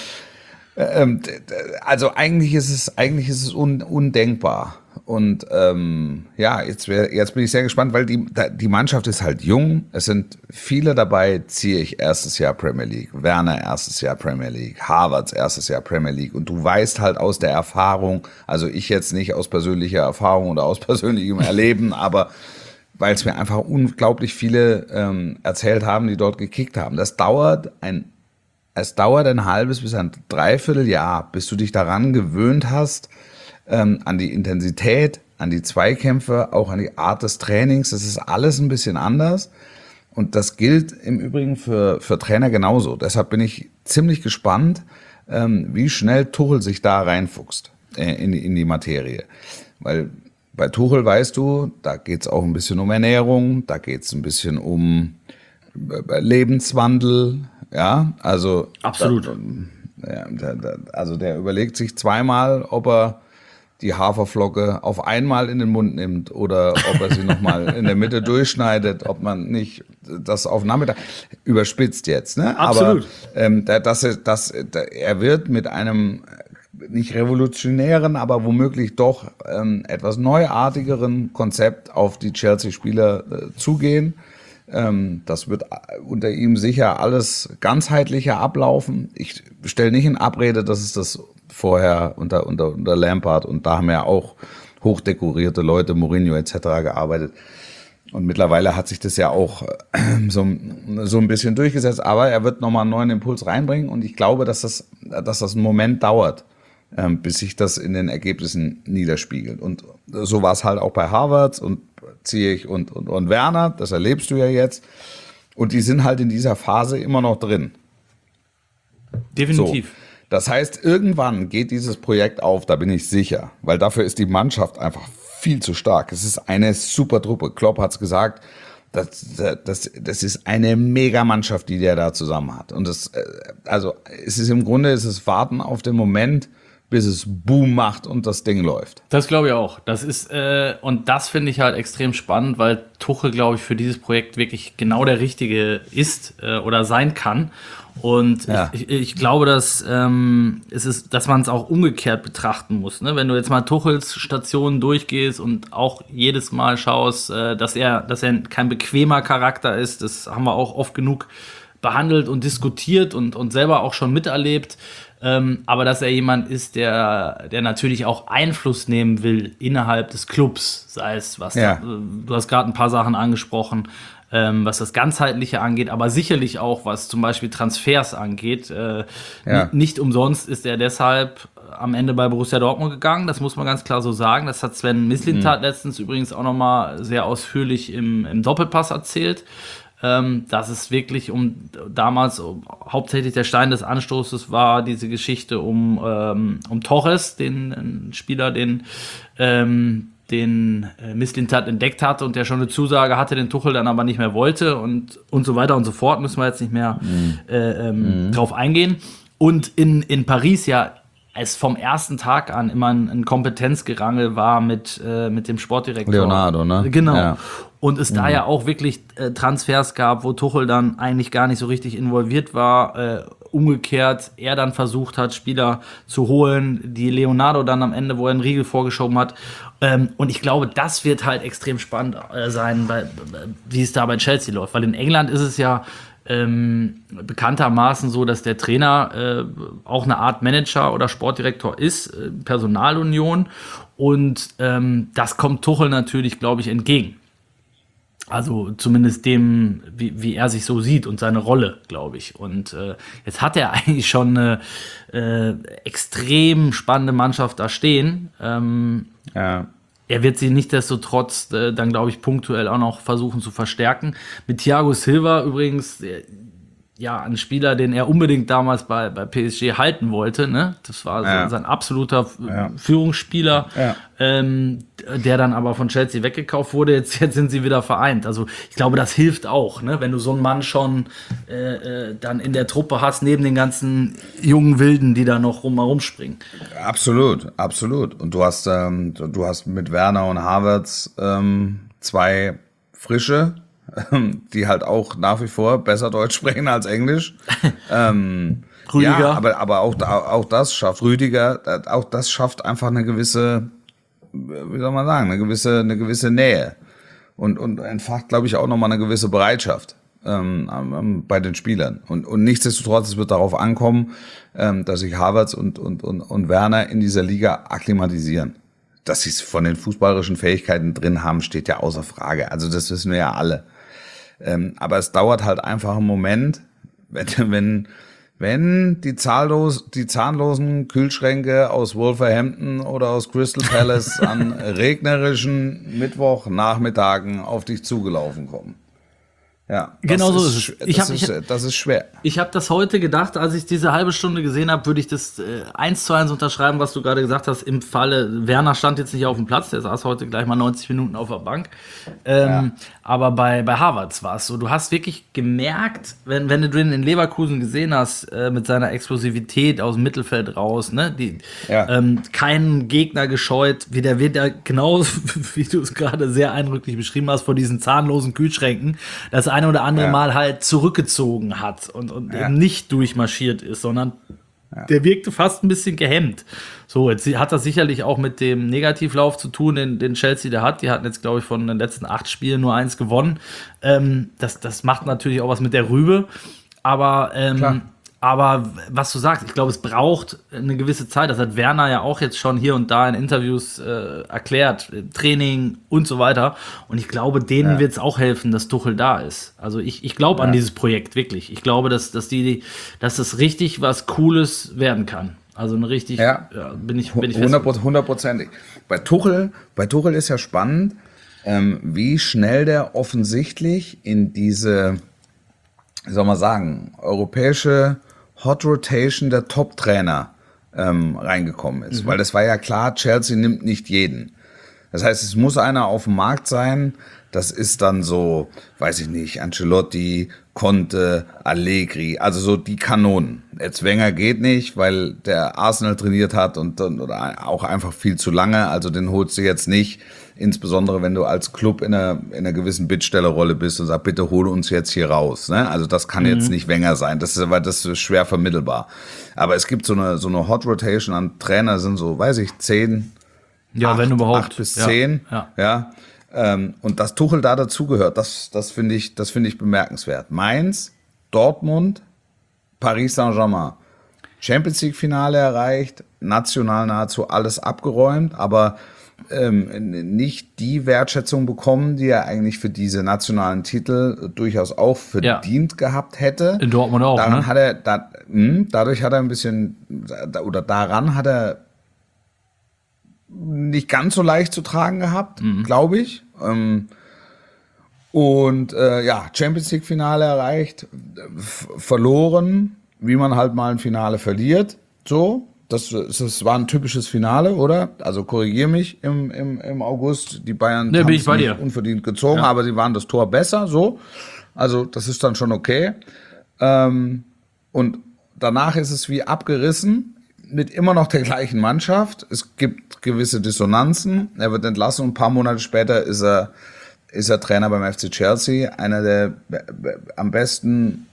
S1: Ähm, d- d- also eigentlich ist es, eigentlich ist es un, undenkbar. Und ähm, ja, jetzt, wär, jetzt bin ich sehr gespannt, weil die, da- die Mannschaft ist halt jung. Es sind viele dabei, ziehe ich erstes Jahr Premier League, Werner erstes Jahr Premier League, Havertz erstes Jahr Premier League. Und du weißt halt aus der Erfahrung, also ich jetzt nicht aus persönlicher Erfahrung oder aus persönlichem Erleben, aber weil es mir einfach unglaublich viele ähm, erzählt haben, die dort gekickt haben. Das dauert ein, es dauert ein halbes bis ein Dreivierteljahr, bis du dich daran gewöhnt hast, ähm, an die Intensität, an die Zweikämpfe, auch an die Art des Trainings. Das ist alles ein bisschen anders. Und das gilt im Übrigen für, für Trainer genauso. Deshalb bin ich ziemlich gespannt, ähm, wie schnell Tuchel sich da reinfuchst äh, in, die, in die Materie. Weil bei Tuchel weißt du, da geht's auch ein bisschen um Ernährung, da geht's ein bisschen um äh, Lebenswandel, ja, also
S2: Absolut.
S1: Da, ja, da, da, also der überlegt sich zweimal, ob er die Haferflocke auf einmal in den Mund nimmt oder ob er sie nochmal in der Mitte durchschneidet, ob man nicht das auf Nachmittag überspitzt jetzt, ne?
S2: Absolut.
S1: Aber ähm, da, das, das, da, er wird mit einem nicht revolutionären, aber womöglich doch ähm, etwas neuartigeren Konzept auf die Chelsea-Spieler äh, zugehen. Ähm, das wird unter ihm sicher alles ganzheitlicher ablaufen. Ich stelle nicht in Abrede, dass es das vorher unter, unter, unter Lampard, und da haben ja auch hochdekorierte Leute, Mourinho et cetera gearbeitet. Und mittlerweile hat sich das ja auch äh, so, so ein bisschen durchgesetzt, aber er wird nochmal einen neuen Impuls reinbringen, und ich glaube, dass das, dass das einen Moment dauert, ähm, bis sich das in den Ergebnissen niederspiegelt. Und so war es halt auch bei Havertz und Ziyech und, und, und Werner, das erlebst du ja jetzt. Und die sind halt in dieser Phase immer noch drin.
S2: Definitiv.
S1: So. Das heißt, irgendwann geht dieses Projekt auf, da bin ich sicher, weil dafür ist die Mannschaft einfach viel zu stark. Es ist eine super Truppe. Klopp hat's gesagt, das, das, das ist eine Mega-Mannschaft, die der da zusammen hat. Und das, also, es ist im Grunde, es ist Warten auf den Moment, bis es Boom macht und das Ding läuft.
S2: Das glaube ich auch. Das ist, äh, und das finde ich halt extrem spannend, weil Tuchel, glaube ich, für dieses Projekt wirklich genau der Richtige ist äh, oder sein kann. Und
S1: Ja.
S2: ich, ich, ich glaube, dass ähm, es ist, dass man es auch umgekehrt betrachten muss. Ne? Wenn du jetzt mal Tuchels Stationen durchgehst und auch jedes Mal schaust, äh, dass er, dass er kein bequemer Charakter ist, das haben wir auch oft genug behandelt und diskutiert und, und selber auch schon miterlebt. Ähm, aber dass er jemand ist, der, der natürlich auch Einfluss nehmen will innerhalb des Clubs, sei es was,
S1: Ja.
S2: da, du hast gerade ein paar Sachen angesprochen, ähm, was das Ganzheitliche angeht, aber sicherlich auch, was zum Beispiel Transfers angeht. Äh,
S1: Ja.
S2: n- Nicht umsonst ist er deshalb am Ende bei Borussia Dortmund gegangen, das muss man ganz klar so sagen. Das hat Sven Mislintat mhm. letztens übrigens auch nochmal sehr ausführlich im, im Doppelpass erzählt. Ähm, dass es wirklich um damals um, hauptsächlich der Stein des Anstoßes war, diese Geschichte um, ähm, um Torres, den Spieler, den ähm, den äh, Mislintat entdeckt hatte und der schon eine Zusage hatte, den Tuchel dann aber nicht mehr wollte und, und so weiter und so fort, müssen wir jetzt nicht mehr mhm. äh, ähm, mhm. drauf eingehen. Und in, in Paris ja es vom ersten Tag an immer ein, ein Kompetenzgerangel war mit, äh, mit dem Sportdirektor.
S1: Leonardo, ne?
S2: Genau.
S1: Ja.
S2: Und es mhm. da ja auch wirklich äh, Transfers gab, wo Tuchel dann eigentlich gar nicht so richtig involviert war. Äh, umgekehrt, er dann versucht hat, Spieler zu holen, die Leonardo dann am Ende, wo er einen Riegel vorgeschoben hat. Ähm, und ich glaube, das wird halt extrem spannend äh, sein, bei, wie es da bei Chelsea läuft. Weil in England ist es ja ähm, bekanntermaßen so, dass der Trainer äh, auch eine Art Manager oder Sportdirektor ist, äh, Personalunion. Und ähm, das kommt Tuchel natürlich, glaube ich, entgegen. Also zumindest dem, wie, wie er sich so sieht und seine Rolle, glaube ich. Und äh, jetzt hat er eigentlich schon eine äh, extrem spannende Mannschaft da stehen. Ähm,
S1: ja.
S2: Er wird sie nichtsdestotrotz äh, dann, glaube ich, punktuell auch noch versuchen zu verstärken. Mit Thiago Silva übrigens, äh, ja, ein Spieler, den er unbedingt damals bei, bei P S G halten wollte, ne? Das war so
S1: ja.
S2: sein absoluter
S1: ja.
S2: Führungsspieler,
S1: ja.
S2: ähm, der dann aber von Chelsea weggekauft wurde. Jetzt, jetzt sind sie wieder vereint. Also ich glaube, das hilft auch, ne? Wenn du so einen Mann schon äh, äh, dann in der Truppe hast, neben den ganzen jungen Wilden, die da noch rum herumspringen.
S1: Absolut, absolut. Und du hast, ähm, du hast mit Werner und Havertz ähm, zwei Frische, die halt auch nach wie vor besser Deutsch sprechen als Englisch. ähm,
S2: Rüdiger.
S1: Ja, aber, aber auch, auch das schafft, Rüdiger, auch das schafft einfach eine gewisse, wie soll man sagen, eine gewisse, eine gewisse Nähe. Und, und entfacht, glaube ich, auch nochmal eine gewisse Bereitschaft ähm, bei den Spielern. Und, und nichtsdestotrotz, es wird darauf ankommen, ähm, dass sich Havertz und, und, und, und Werner in dieser Liga akklimatisieren. Dass sie es von den fußballerischen Fähigkeiten drin haben, steht ja außer Frage. Also das wissen wir ja alle. Ähm, aber es dauert halt einfach einen Moment, wenn, wenn, wenn die, zahllos, die zahnlosen Kühlschränke aus Wolverhampton oder aus Crystal Palace an regnerischen Mittwochnachmittagen auf dich zugelaufen kommen. Ja,
S2: genau so ist es. Ich
S1: das,
S2: hab,
S1: ist,
S2: ich,
S1: das ist schwer.
S2: Ich habe das heute gedacht, als ich diese halbe Stunde gesehen habe, würde ich das äh, eins zu eins unterschreiben, was du gerade gesagt hast. Im Falle, Werner stand jetzt nicht auf dem Platz, der saß heute gleich mal neunzig Minuten auf der Bank. Ähm, ja. Aber bei, bei Havertz war es so, du hast wirklich gemerkt, wenn, wenn du den in Leverkusen gesehen hast, äh, mit seiner Explosivität aus dem Mittelfeld raus, ne, die, ja. ähm, keinen Gegner gescheut, wie der wird ja genau, wie du es gerade sehr eindrücklich beschrieben hast, vor diesen zahnlosen Kühlschränken, das eine oder andere ja. Mal halt zurückgezogen hat und, und ja. eben nicht durchmarschiert ist, sondern ja. der wirkte fast ein bisschen gehemmt. So, jetzt hat das sicherlich auch mit dem Negativlauf zu tun, den, den Chelsea da hat. Die hatten jetzt, glaube ich, von den letzten acht Spielen nur eins gewonnen. Ähm, das, das macht natürlich auch was mit der Rübe. Aber ähm, Aber was du sagst, ich glaube, es braucht eine gewisse Zeit. Das hat Werner ja auch jetzt schon hier und da in Interviews äh, erklärt, Training und so weiter. Und ich glaube, denen ja. wird es auch helfen, dass Tuchel da ist. Also ich, ich glaube ja. an dieses Projekt wirklich. Ich glaube, dass, dass, die, dass das richtig was Cooles werden kann. Also eine richtig,
S1: ja.
S2: Ja, bin ich, bin ich fest.
S1: Hundertprozentig. Bei Tuchel, bei Tuchel ist ja spannend, ähm, wie schnell der offensichtlich in diese, wie soll man sagen, europäische Hot Rotation der Top-Trainer ähm, reingekommen ist. Mhm. Weil das war ja klar, Chelsea nimmt nicht jeden. Das heißt, es muss einer auf dem Markt sein. Das ist dann so, weiß ich nicht, Ancelotti, Conte, Allegri, also so die Kanonen. Jetzt Wenger geht nicht, weil der Arsenal trainiert hat und, und oder auch einfach viel zu lange. Also den holst du jetzt nicht, insbesondere wenn du als Club in einer, in einer gewissen Bittstellerrolle bist und sagst, bitte hole uns jetzt hier raus. Ne? Also das kann mhm. jetzt nicht Wenger sein. Das ist aber das ist schwer vermittelbar. Aber es gibt so eine so eine Hot Rotation an Trainer, sind so, weiß ich, zehn,
S2: ja,
S1: acht,
S2: wenn überhaupt,
S1: acht bis zehn,
S2: ja.
S1: ja. ja. Ähm, und dass Tuchel da dazugehört, das, das finde ich, das finde ich bemerkenswert. Mainz, Dortmund, Paris Saint-Germain. Champions League Finale erreicht, national nahezu alles abgeräumt, aber ähm, nicht die Wertschätzung bekommen, die er eigentlich für diese nationalen Titel durchaus auch verdient ja. gehabt hätte.
S2: In Dortmund auch,
S1: daran
S2: ne?
S1: hat er, da, mh, dadurch hat er ein bisschen, oder daran hat er nicht ganz so leicht zu tragen gehabt, mhm. glaube ich. Ähm, und äh, ja, Champions League Finale erreicht, f- verloren, wie man halt mal ein Finale verliert, so. Das, das war ein typisches Finale, oder? Also korrigier mich im, im, im August. Die Bayern
S2: ne,
S1: haben
S2: bin
S1: es
S2: ich bei
S1: nicht
S2: dir.
S1: unverdient gezogen,
S2: Ja.
S1: aber sie waren das Tor besser, so. Also das ist dann schon okay. Ähm, und danach ist es wie abgerissen mit immer noch der gleichen Mannschaft. Es gibt gewisse Dissonanzen. Er wird entlassen und ein paar Monate später ist er, ist er Trainer beim F C Chelsea. Einer der be- be- am besten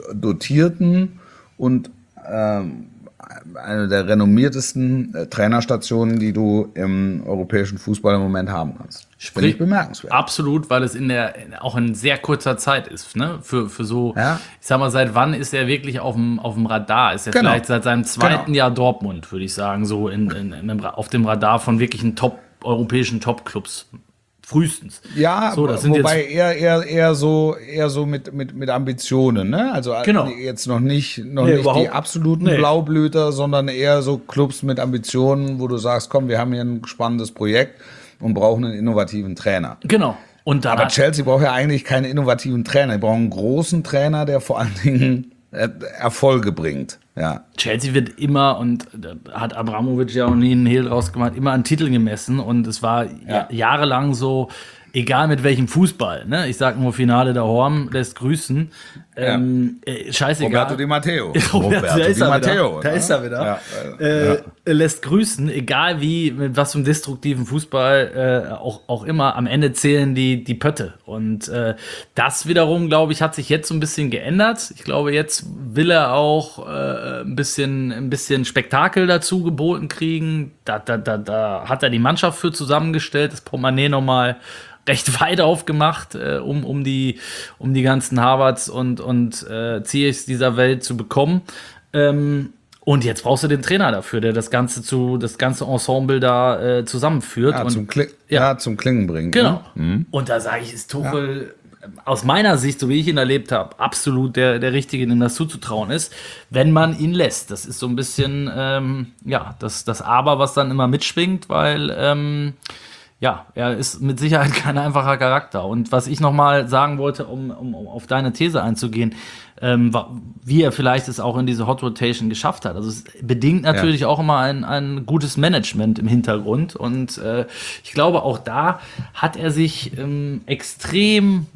S1: dotierten und ähm, eine der renommiertesten äh, Trainerstationen, die du im europäischen Fußball im Moment haben kannst. Finde ich bemerkenswert.
S2: Absolut, weil es in der in, auch in sehr kurzer Zeit ist, ne? Für, für so,
S1: Ja.
S2: ich sag mal, seit wann ist er wirklich auf dem, auf dem Radar? Ist er
S1: Genau.
S2: vielleicht seit seinem zweiten
S1: Genau.
S2: Jahr Dortmund, würde ich sagen, so in, in, in dem, auf dem Radar von wirklichen Top, europäischen Top-Clubs. Frühestens.
S1: Ja,
S2: so, das sind
S1: wobei
S2: jetzt
S1: eher, eher, eher so, eher so mit, mit, mit Ambitionen, ne? Also
S2: Genau.
S1: jetzt noch nicht, noch
S2: Nee,
S1: nicht die
S2: überhaupt-
S1: absoluten
S2: nee.
S1: Blaublüter, sondern eher so Clubs mit Ambitionen, wo du sagst, komm, wir haben hier ein spannendes Projekt und brauchen einen innovativen Trainer.
S2: Genau. Und dann
S1: Aber
S2: hat-
S1: Chelsea braucht ja eigentlich keinen innovativen Trainer. Die brauchen einen großen Trainer, der vor allen Dingen äh, Erfolge bringt. Ja.
S2: Chelsea wird immer, und da hat Abramovic ja auch nie einen Hehl draus gemacht, immer an Titeln gemessen. Und es war ja. jahrelang so, egal mit welchem Fußball. Ne? Ich sag nur Finale der Horm lässt grüßen.
S1: Ja.
S2: Ähm, äh, scheißegal.
S1: Roberto Di Matteo.
S2: Roberto, da ist
S1: Di
S2: er
S1: Matteo.
S2: wieder. Da
S1: ne?
S2: ist er wieder.
S1: Ja,
S2: Äh,
S1: ja.
S2: Lässt grüßen, egal wie, mit was für einem destruktiven Fußball äh, auch, auch immer, am Ende zählen die, die Pötte. Und äh, das wiederum, glaube ich, hat sich jetzt so ein bisschen geändert. Ich glaube, jetzt will er auch äh, ein bisschen, ein bisschen Spektakel dazu geboten kriegen. Da, da, da, da hat er die Mannschaft für zusammengestellt, das Portemonnaie nochmal recht weit aufgemacht, äh, um, um, die, um die ganzen Harvards und, und äh, Ziyechs dieser Welt zu bekommen. Ähm, und jetzt brauchst du den Trainer dafür, der das ganze zu das ganze Ensemble da äh, zusammenführt.
S1: Ja,
S2: und,
S1: zum, Kling,
S2: ja.
S1: ja, zum Klingen bringt.
S2: Genau.
S1: Ne?
S2: Und da sage ich, ist Tuchel ja. aus meiner Sicht, so wie ich ihn erlebt habe, absolut der, der Richtige, dem das zuzutrauen ist, wenn man ihn lässt. Das ist so ein bisschen, ähm, ja, das, das Aber, was dann immer mitschwingt, weil ähm, ja, er ist mit Sicherheit kein einfacher Charakter. Und was ich nochmal sagen wollte, um, um, um auf deine These einzugehen, ähm, wie er vielleicht es auch in diese Hot Rotation geschafft hat. Also es bedingt natürlich ja. auch immer ein, ein gutes Management im Hintergrund. Und äh, ich glaube, auch da hat er sich ähm, extrem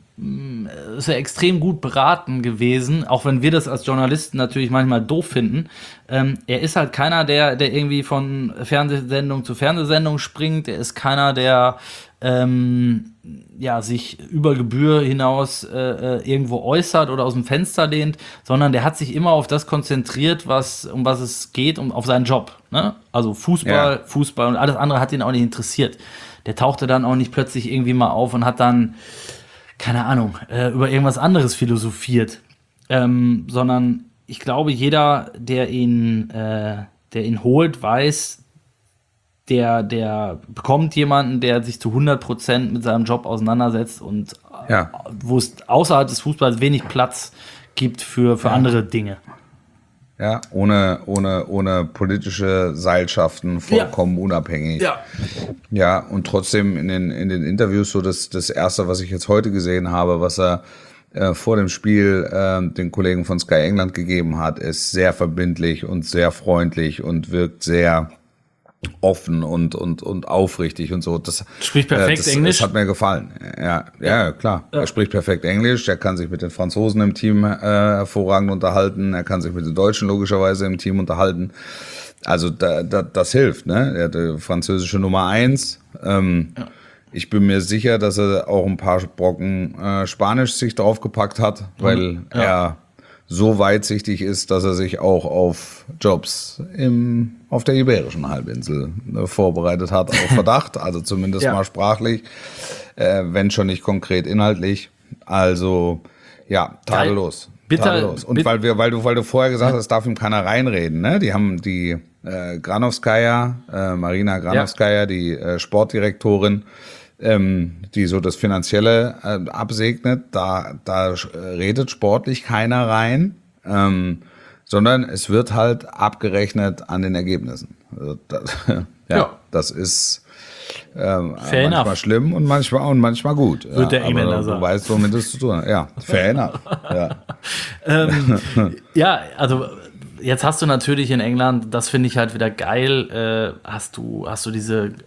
S2: ist er extrem gut beraten gewesen, auch wenn wir das als Journalisten natürlich manchmal doof finden. Ähm, er ist halt keiner, der, der irgendwie von Fernsehsendung zu Fernsehsendung springt. Er ist keiner, der ähm, ja, sich über Gebühr hinaus äh, irgendwo äußert oder aus dem Fenster lehnt, sondern der hat sich immer auf das konzentriert, was, um was es geht, um, auf seinen Job. Ne? Also Fußball, ja. Fußball und alles andere hat ihn auch nicht interessiert. Der tauchte dann auch nicht plötzlich irgendwie mal auf und hat dann keine Ahnung, äh, über irgendwas anderes philosophiert, ähm, sondern ich glaube, jeder, der ihn, äh, der ihn holt, weiß, der, der bekommt jemanden, der sich zu hundert Prozent mit seinem Job auseinandersetzt und äh,
S1: ja.
S2: wo es außerhalb des Fußballs wenig Platz gibt für, für ja. andere Dinge.
S1: Ja, ohne, ohne, ohne politische Seilschaften, vollkommen ja. unabhängig.
S2: Ja.
S1: Ja, und trotzdem in den, in den Interviews so das, das erste, was ich jetzt heute gesehen habe, was er äh, vor dem Spiel äh, den Kollegen von Sky England gegeben hat, ist sehr verbindlich und sehr freundlich und wirkt sehr offen und, und, und aufrichtig und so. Das
S2: spricht perfekt
S1: äh, das,
S2: Englisch.
S1: Das hat mir gefallen. Ja, ja, ja klar. Ja. Er spricht perfekt Englisch. Er kann sich mit den Franzosen im Team äh, hervorragend unterhalten. Er kann sich mit den Deutschen logischerweise im Team unterhalten. Also da, da, das hilft, ne? Er hat die französische Nummer eins. Ähm, ja. Ich bin mir sicher, dass er auch ein paar Brocken äh, Spanisch sich draufgepackt hat, weil ja. er so weitsichtig ist, dass er sich auch auf Jobs im, auf der Iberischen Halbinsel äh, vorbereitet hat, auf Verdacht, also zumindest ja. mal sprachlich, äh, wenn schon nicht konkret inhaltlich. Also ja, tadellos.
S2: Bitter,
S1: tadellos. Und
S2: bit-
S1: weil wir, weil du, weil du vorher gesagt hast, es darf ihm keiner reinreden, ne? Die haben die äh, Granovskaya, äh, Marina Granovskaya, ja. die äh, Sportdirektorin, ähm, die so das Finanzielle äh, absegnet. Da, da redet sportlich keiner rein, ähm, sondern es wird halt abgerechnet an den Ergebnissen. Also das, ja, ja, das ist ähm, manchmal
S2: enough.
S1: schlimm und manchmal und manchmal gut.
S2: Wird
S1: ja,
S2: der Engländer
S1: aber
S2: sagen.
S1: Du weißt, womit es zu tun hat. Ja, fair enough. Ja.
S2: ähm, ja, also jetzt hast du natürlich in England, das finde ich halt wieder geil, äh, hast du hast du diese äh,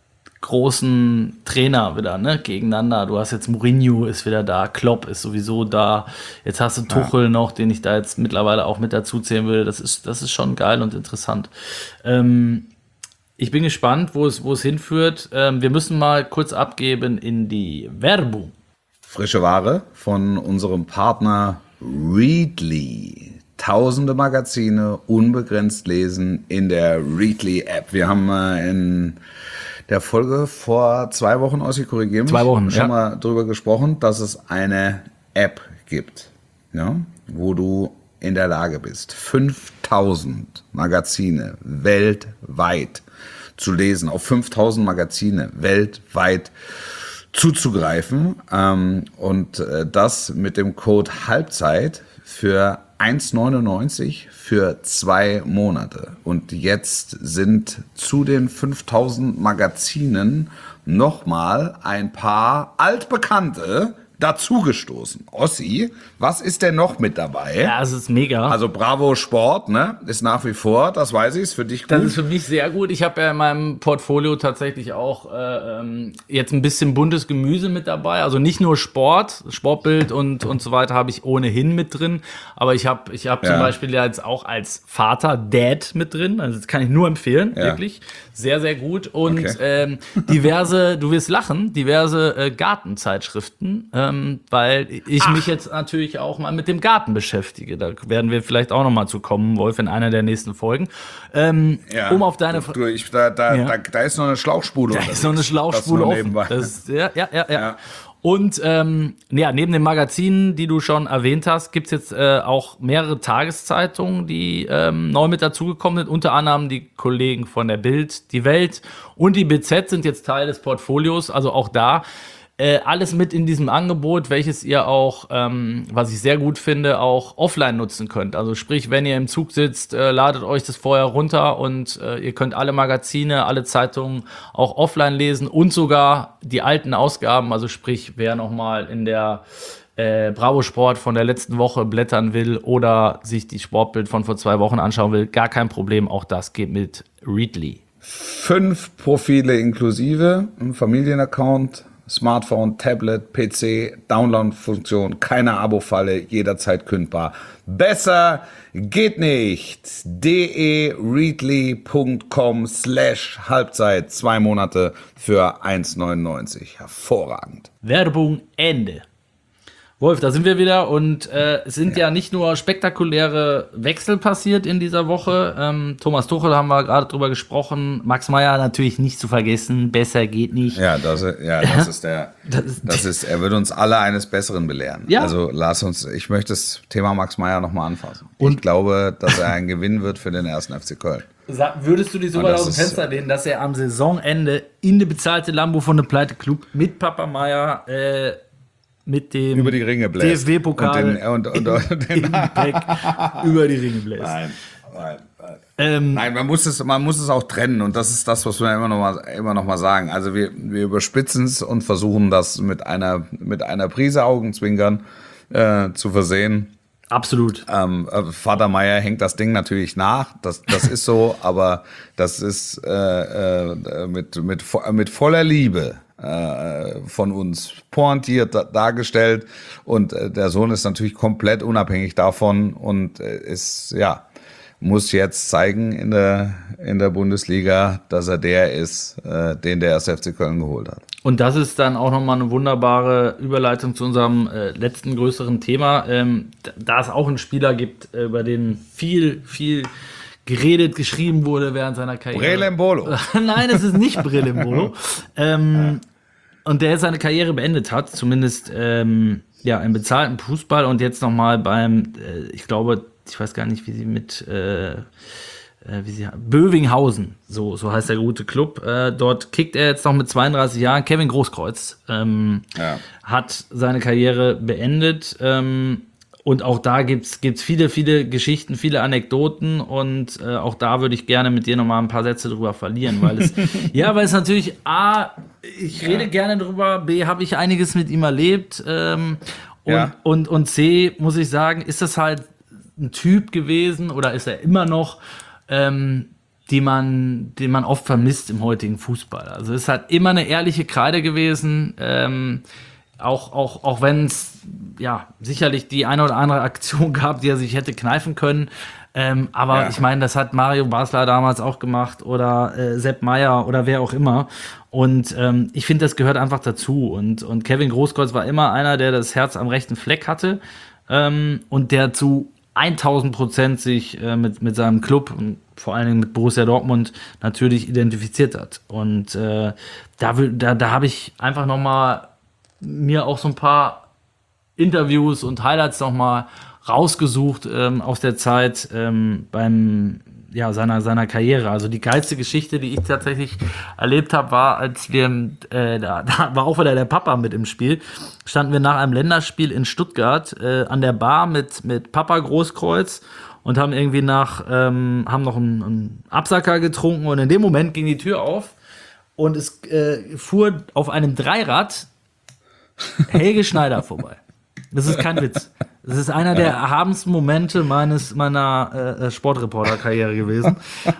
S2: großen Trainer wieder, ne, gegeneinander. Du hast jetzt Mourinho ist wieder da, Klopp ist sowieso da. Jetzt hast du Tuchel ja. noch, den ich da jetzt mittlerweile auch mit dazu zählen will. Das ist, das ist schon geil und interessant. Ähm, ich bin gespannt, wo es, wo es hinführt. Ähm, wir müssen mal kurz abgeben in die Werbung.
S1: Frische Ware von unserem Partner Readly. Tausende Magazine, unbegrenzt lesen in der Readly-App. Wir haben äh, in der Folge vor zwei Wochen, Ossi, korrigieren mich,
S2: zwei Wochen,
S1: schon
S2: ja.
S1: mal drüber gesprochen, dass es eine App gibt, ja, wo du in der Lage bist, fünftausend Magazine weltweit zu lesen, auf fünftausend Magazine weltweit zuzugreifen ähm, und äh, das mit dem Code Halbzeit für eins neunundneunzig für zwei Monate. Und jetzt sind zu den fünftausend Magazinen nochmal ein paar altbekannte dazugestoßen. Ossi, was ist denn noch mit dabei?
S2: Ja, es ist mega.
S1: Also Bravo Sport, ne, ist nach wie vor, das weiß ich, ist für dich gut.
S2: Das ist für mich sehr gut. Ich habe ja in meinem Portfolio tatsächlich auch äh, ähm, jetzt ein bisschen buntes Gemüse mit dabei. Also nicht nur Sport, Sportbild und und so weiter habe ich ohnehin mit drin. Aber ich habe ich habe
S1: Ja.
S2: zum Beispiel ja jetzt auch als Vater Dad mit drin. Also das kann ich nur empfehlen,
S1: Ja.
S2: wirklich. Sehr, sehr gut. Und
S1: Okay.
S2: ähm, diverse, du wirst lachen, diverse äh, Gartenzeitschriften, ähm, weil ich
S1: Ach.
S2: mich jetzt natürlich auch mal mit dem Garten beschäftige. Da werden wir vielleicht auch noch mal zu kommen, Wolf, in einer der nächsten Folgen. Ähm,
S1: Ja.
S2: Um auf deine
S1: du, ich, da, da,
S2: Ja.
S1: da, da ist noch eine Schlauchspule.
S2: Da ist noch eine Schlauchspule offen. Das, ja, ja, ja, ja.
S1: Ja.
S2: Und ähm, ja, neben den Magazinen, die du schon erwähnt hast, gibt's jetzt äh, auch mehrere Tageszeitungen, die ähm, neu mit dazugekommen sind. Unter anderem die Kollegen von der Bild, die Welt und die B Z sind jetzt Teil des Portfolios. Also auch da äh, alles mit in diesem Angebot, welches ihr auch, ähm, was ich sehr gut finde, auch offline nutzen könnt. Also sprich, wenn ihr im Zug sitzt, äh, ladet euch das vorher runter und äh, ihr könnt alle Magazine, alle Zeitungen auch offline lesen und sogar die alten Ausgaben. Also sprich, wer nochmal in der äh, Bravo Sport von der letzten Woche blättern will oder sich die Sportbild von vor zwei Wochen anschauen will, gar kein Problem. Auch das geht mit Readly.
S1: Fünf Profile inklusive, ein Familienaccount, Smartphone, Tablet, P C, Download-Funktion, keine Abo-Falle, jederzeit kündbar. Besser geht nicht. de-readly.com slash Halbzeit, zwei Monate für eins neunundneunzig. Hervorragend.
S2: Werbung Ende. Wolf, da sind wir wieder und äh, es sind ja. ja nicht nur spektakuläre Wechsel passiert in dieser Woche. Ähm, Thomas Tuchel haben wir gerade drüber gesprochen. Max Meyer natürlich nicht zu vergessen. Besser geht nicht.
S1: Ja, das, ja, das ist der, das ist, das ist, er wird uns alle eines Besseren belehren.
S2: Ja.
S1: Also lass uns, ich möchte das Thema Max Meyer nochmal anfassen.
S2: Und
S1: ich glaube, dass er ein Gewinn wird für den ersten F C Köln.
S2: Sag, würdest du dich so weit aus dem Fenster lehnen, dass er am Saisonende in die bezahlte Lambo von der Pleite Club mit Papa Meyer äh, mit dem
S1: über die Ringe bläst.
S2: D F B-Pokal
S1: und den, und, und, und den
S2: Gepäck über die Ringe bläst.
S1: Nein, nein, nein.
S2: Ähm,
S1: Nein, man muss es, man muss es auch trennen und das ist das, was wir immer noch mal, immer noch mal sagen. Also wir, wir überspitzen es und versuchen das mit einer, mit einer Prise Augenzwinkern äh, zu versehen.
S2: Absolut.
S1: Ähm, Vater Meyer hängt das Ding natürlich nach, das, das ist so, aber das ist äh, äh, mit, mit, mit voller Liebe äh, von uns pointiert da, dargestellt und äh, der Sohn ist natürlich komplett unabhängig davon und äh, ist, ja, muss jetzt zeigen in der, in der Bundesliga, dass er der ist, äh, den der erste F C Köln geholt hat.
S2: Und das ist dann auch nochmal eine wunderbare Überleitung zu unserem äh, letzten größeren Thema. Ähm, da es auch einen Spieler gibt, äh, über den viel, viel geredet, geschrieben wurde während seiner Karriere.
S1: Brelembolo.
S2: Nein, es ist nicht Brelembolo. ähm, und der jetzt seine Karriere beendet hat, zumindest ähm, ja, im bezahlten Fußball und jetzt nochmal beim, äh, ich glaube, ich weiß gar nicht, wie sie mit äh, äh, wie sie Bövinghausen, so, so heißt der gute Club. Äh, dort kickt er jetzt noch mit zweiunddreißig Jahren. Kevin Großkreuz ähm,
S1: Ja.
S2: hat seine Karriere beendet. Ähm, und auch da gibt's gibt's viele, viele Geschichten, viele Anekdoten. Und äh, auch da würde ich gerne mit dir noch mal ein paar Sätze drüber verlieren, weil es, ja, weil es natürlich, A, ich rede gerne drüber, B, habe ich einiges mit ihm erlebt. Ähm, und,
S1: Ja.
S2: und, und C, muss ich sagen, ist das halt ein Typ gewesen oder ist er immer noch, ähm, die man, den man oft vermisst im heutigen Fußball. Also es ist halt immer eine ehrliche Kreide gewesen, ähm, auch, auch, auch wenn es ja sicherlich die eine oder andere Aktion gab, die er sich hätte kneifen können. Ähm, aber
S1: Ja.
S2: ich meine, das hat Mario Basler damals auch gemacht oder äh, Sepp Maier oder wer auch immer. Und ähm, ich finde, das gehört einfach dazu. Und, und Kevin Großkreuz war immer einer, der das Herz am rechten Fleck hatte ähm, und der zu tausend Prozent sich äh, mit, mit seinem Club und vor allen Dingen mit Borussia Dortmund natürlich identifiziert hat. Und äh, da, will- da, da habe ich einfach noch mal mir auch so ein paar Interviews und Highlights noch mal rausgesucht ähm, aus der Zeit ähm, beim ja, seiner, seiner Karriere. Also die geilste Geschichte, die ich tatsächlich erlebt habe, war, als wir, äh, da, da war auch wieder der Papa mit im Spiel, standen wir nach einem Länderspiel in Stuttgart äh, an der Bar mit, mit Papa Großkreuz und haben irgendwie nach, ähm, haben noch einen, einen Absacker getrunken und in dem Moment ging die Tür auf und es äh, fuhr auf einem Dreirad Helge Schneider vorbei. Das ist kein Witz. Das ist einer der erhabensten Momente meines, meiner äh, Sportreporter-Karriere gewesen.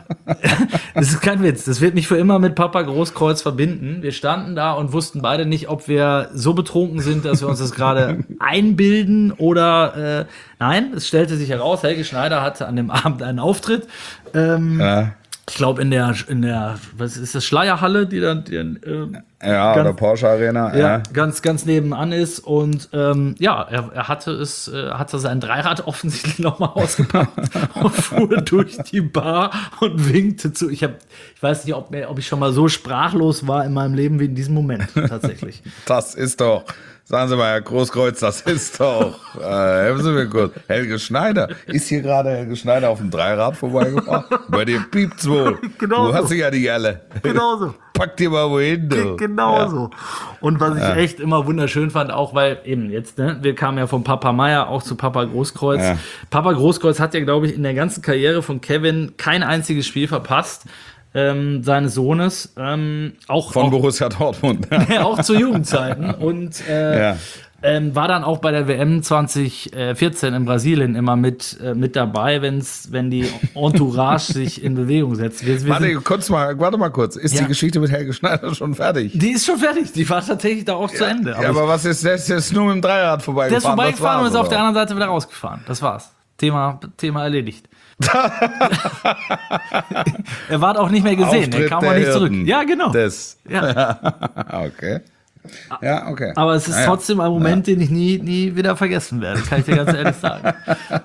S2: Das ist kein Witz. Das wird mich für immer mit Papa Großkreuz verbinden. Wir standen da und wussten beide nicht, ob wir so betrunken sind, dass wir uns das gerade einbilden oder äh, nein. Es stellte sich heraus, Helge Schneider hatte an dem Abend einen Auftritt. Ähm,
S1: Ja,
S2: Ich glaube in der, in der, was ist das, Schleierhalle, die dann, die, äh,
S1: ja
S2: Ganz-
S1: oder Porsche Arena.
S2: ja,
S1: Ja.
S2: ganz, ganz nebenan ist. Und ähm, ja, er, er hatte es, äh, hatte sein Dreirad offensichtlich nochmal ausgepackt und fuhr durch die Bar und winkte zu. Ich, hab, ich weiß nicht, ob, mir, ob ich schon mal so sprachlos war in meinem Leben wie in diesem Moment tatsächlich.
S1: Das ist doch, sagen Sie mal, Herr Großkreuz, das ist doch, äh, helfen Sie mir kurz, Helge Schneider. Ist hier gerade Helge Schneider auf dem Dreirad vorbeigefahren? Bei dir piept's wohl.
S2: Genau
S1: Du
S2: so.
S1: hast sie ja nicht alle.
S2: Genau so.
S1: Pack dir mal wohin, du.
S2: Genau
S1: Ja.
S2: so. Und was ich echt immer wunderschön fand, auch weil eben jetzt, ne, wir kamen ja von Papa Meier auch zu Papa Großkreuz.
S1: Ja.
S2: Papa Großkreuz hat ja, glaube ich, in der ganzen Karriere von Kevin kein einziges Spiel verpasst, ähm, seines Sohnes. Ähm, auch,
S1: Von
S2: auch,
S1: Borussia Dortmund.
S2: ja, auch zu Jugendzeiten. Und äh,
S1: Ja.
S2: ähm, war dann auch bei der W M zwanzig vierzehn in Brasilien immer mit, äh, mit dabei, wenn's, wenn die Entourage sich in Bewegung setzt. Wir, wir
S1: Warte,
S2: sind,
S1: kurz mal, warte mal kurz. Ist
S2: Ja.
S1: die Geschichte mit Helge Schneider schon fertig?
S2: die ist schon fertig. Die war tatsächlich da auch zu Ende.
S1: Ja, aber was ist, der ist jetzt nur mit dem Dreirad
S2: Der ist
S1: vorbeigefahren?
S2: vorbeigefahren und
S1: Das
S2: ist auf
S1: war's,
S2: der
S1: oder?
S2: anderen Seite wieder rausgefahren. Das war's. Thema, Thema erledigt. Er war auch nicht mehr gesehen. Er
S1: Auftritt
S2: kam
S1: der
S2: auch nicht zurück.
S1: Hirten.
S2: Ja, genau.
S1: Das.
S2: Ja.
S1: Okay. Ja, okay.
S2: Aber es ist
S1: Naja.
S2: trotzdem ein Moment, den ich nie, nie wieder vergessen werde. Kann ich dir ganz ehrlich sagen.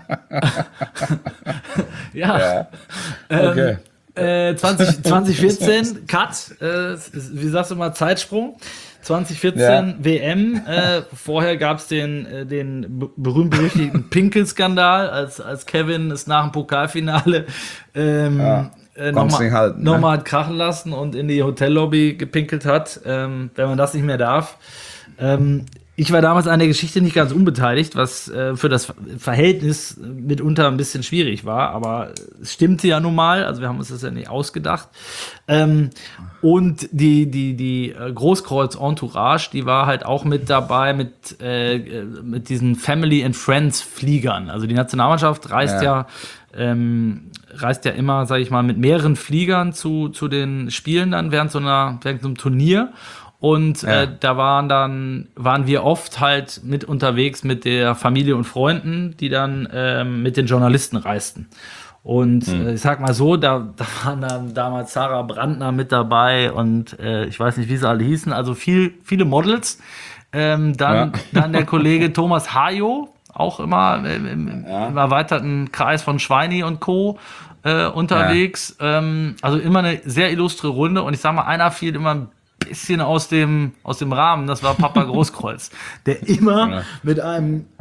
S2: ja.
S1: Ja.
S2: Ähm,
S1: Okay.
S2: Äh, zwanzig, zwanzig vierzehn, Cut, äh, wie sagst du mal, Zeitsprung. zwanzig vierzehn
S1: Ja.
S2: W M. Äh, vorher gab es den, äh, den be- berühmt-berüchtigten Pinkel-Skandal, als, als Kevin es nach dem Pokalfinale ähm,
S1: Ja.
S2: äh,
S1: Konnt's
S2: nochmal
S1: nicht halten, ne?
S2: noch mal hat krachen lassen und in die Hotellobby gepinkelt hat, ähm, wenn man das nicht mehr darf. Ähm, ich war damals an der Geschichte nicht ganz unbeteiligt, was äh, für das Verhältnis mitunter ein bisschen schwierig war, aber es stimmte ja nun mal, also wir haben uns das ja nicht ausgedacht. Ähm, und die, die, die äh, Großkreuz-Entourage, die war halt auch mit dabei mit, äh, äh, mit diesen Family and Friends Fliegern. Also die Nationalmannschaft reist ja,
S1: Ja.
S2: ähm, reist ja immer, sage ich mal, mit mehreren Fliegern zu, zu den Spielen dann während so einer, während so einem Turnier. Und
S1: Ja.
S2: äh, da waren dann, waren wir oft halt mit unterwegs mit der Familie und Freunden, die dann ähm, mit den Journalisten reisten. Und äh, ich sag mal so, da, da waren dann damals Sarah Brandner mit dabei und äh, ich weiß nicht, wie sie alle hießen, also viel, viele Models. Ähm, dann,
S1: Ja.
S2: dann der Kollege Thomas Hajo, auch immer im, im,
S1: Ja.
S2: im erweiterten Kreis von Schweini und Co. Äh, unterwegs. Ähm, also immer eine sehr illustre Runde und ich sag mal, einer fiel immer ein bisschen aus dem, aus dem Rahmen, das war Papa Großkreuz, der immer
S1: Ja.
S2: mit einem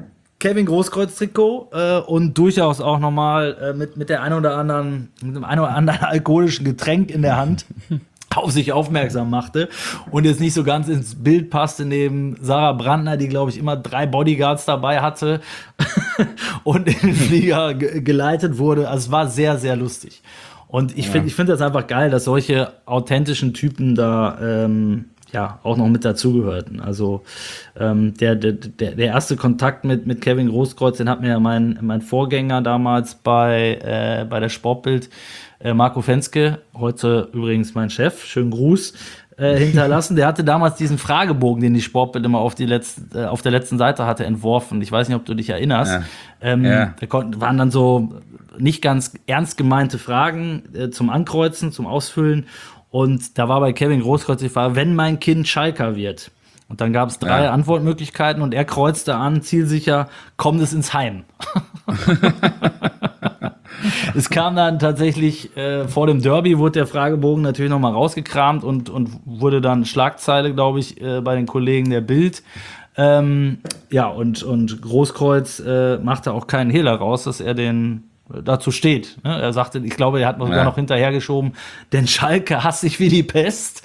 S2: Kevin Großkreuz-Trikot äh, und durchaus auch nochmal äh, mit, mit der ein oder anderen, mit dem ein oder anderen alkoholischen Getränk in der Hand auf sich aufmerksam machte und jetzt nicht so ganz ins Bild passte neben Sarah Brandner, die, glaube ich, immer drei Bodyguards dabei hatte und in den Flieger ge- geleitet wurde. Also es war sehr, sehr lustig. Und ich finde ich finde das einfach geil, dass solche authentischen Typen da ähm, ja auch noch mit dazugehörten. Also ähm, der, der, der, der erste Kontakt mit, mit Kevin Großkreuz, den hat mir ja mein, mein Vorgänger damals bei, äh, bei der Sportbild, äh, Marco Fenske, heute übrigens mein Chef, schönen Gruß, äh, hinterlassen. Der hatte damals diesen Fragebogen, den die Sportbild immer auf, die letzte, äh, auf der letzten Seite hatte, entworfen. Ich weiß nicht, ob du dich erinnerst.
S1: Ja.
S2: Ähm,
S1: Ja.
S2: Da konnten, waren dann so nicht ganz ernst gemeinte Fragen äh, zum Ankreuzen, zum Ausfüllen. Und da war bei Kevin Großkreuz die Frage, wenn mein Kind Schalker wird. Und dann gab es drei
S1: Ja.
S2: Antwortmöglichkeiten und er kreuzte an, zielsicher, kommt es ins Heim. Es kam dann tatsächlich, äh, vor dem Derby wurde der Fragebogen natürlich nochmal rausgekramt und, und wurde dann Schlagzeile, glaube ich, äh, bei den Kollegen der Bild. Ähm, ja, und, und Großkreuz äh, machte auch keinen Hehler raus, dass er den dazu steht. Ne? Er sagte, ich glaube, er hat sogar
S1: Ja.
S2: noch hinterhergeschoben, denn Schalke hasst sich wie die Pest.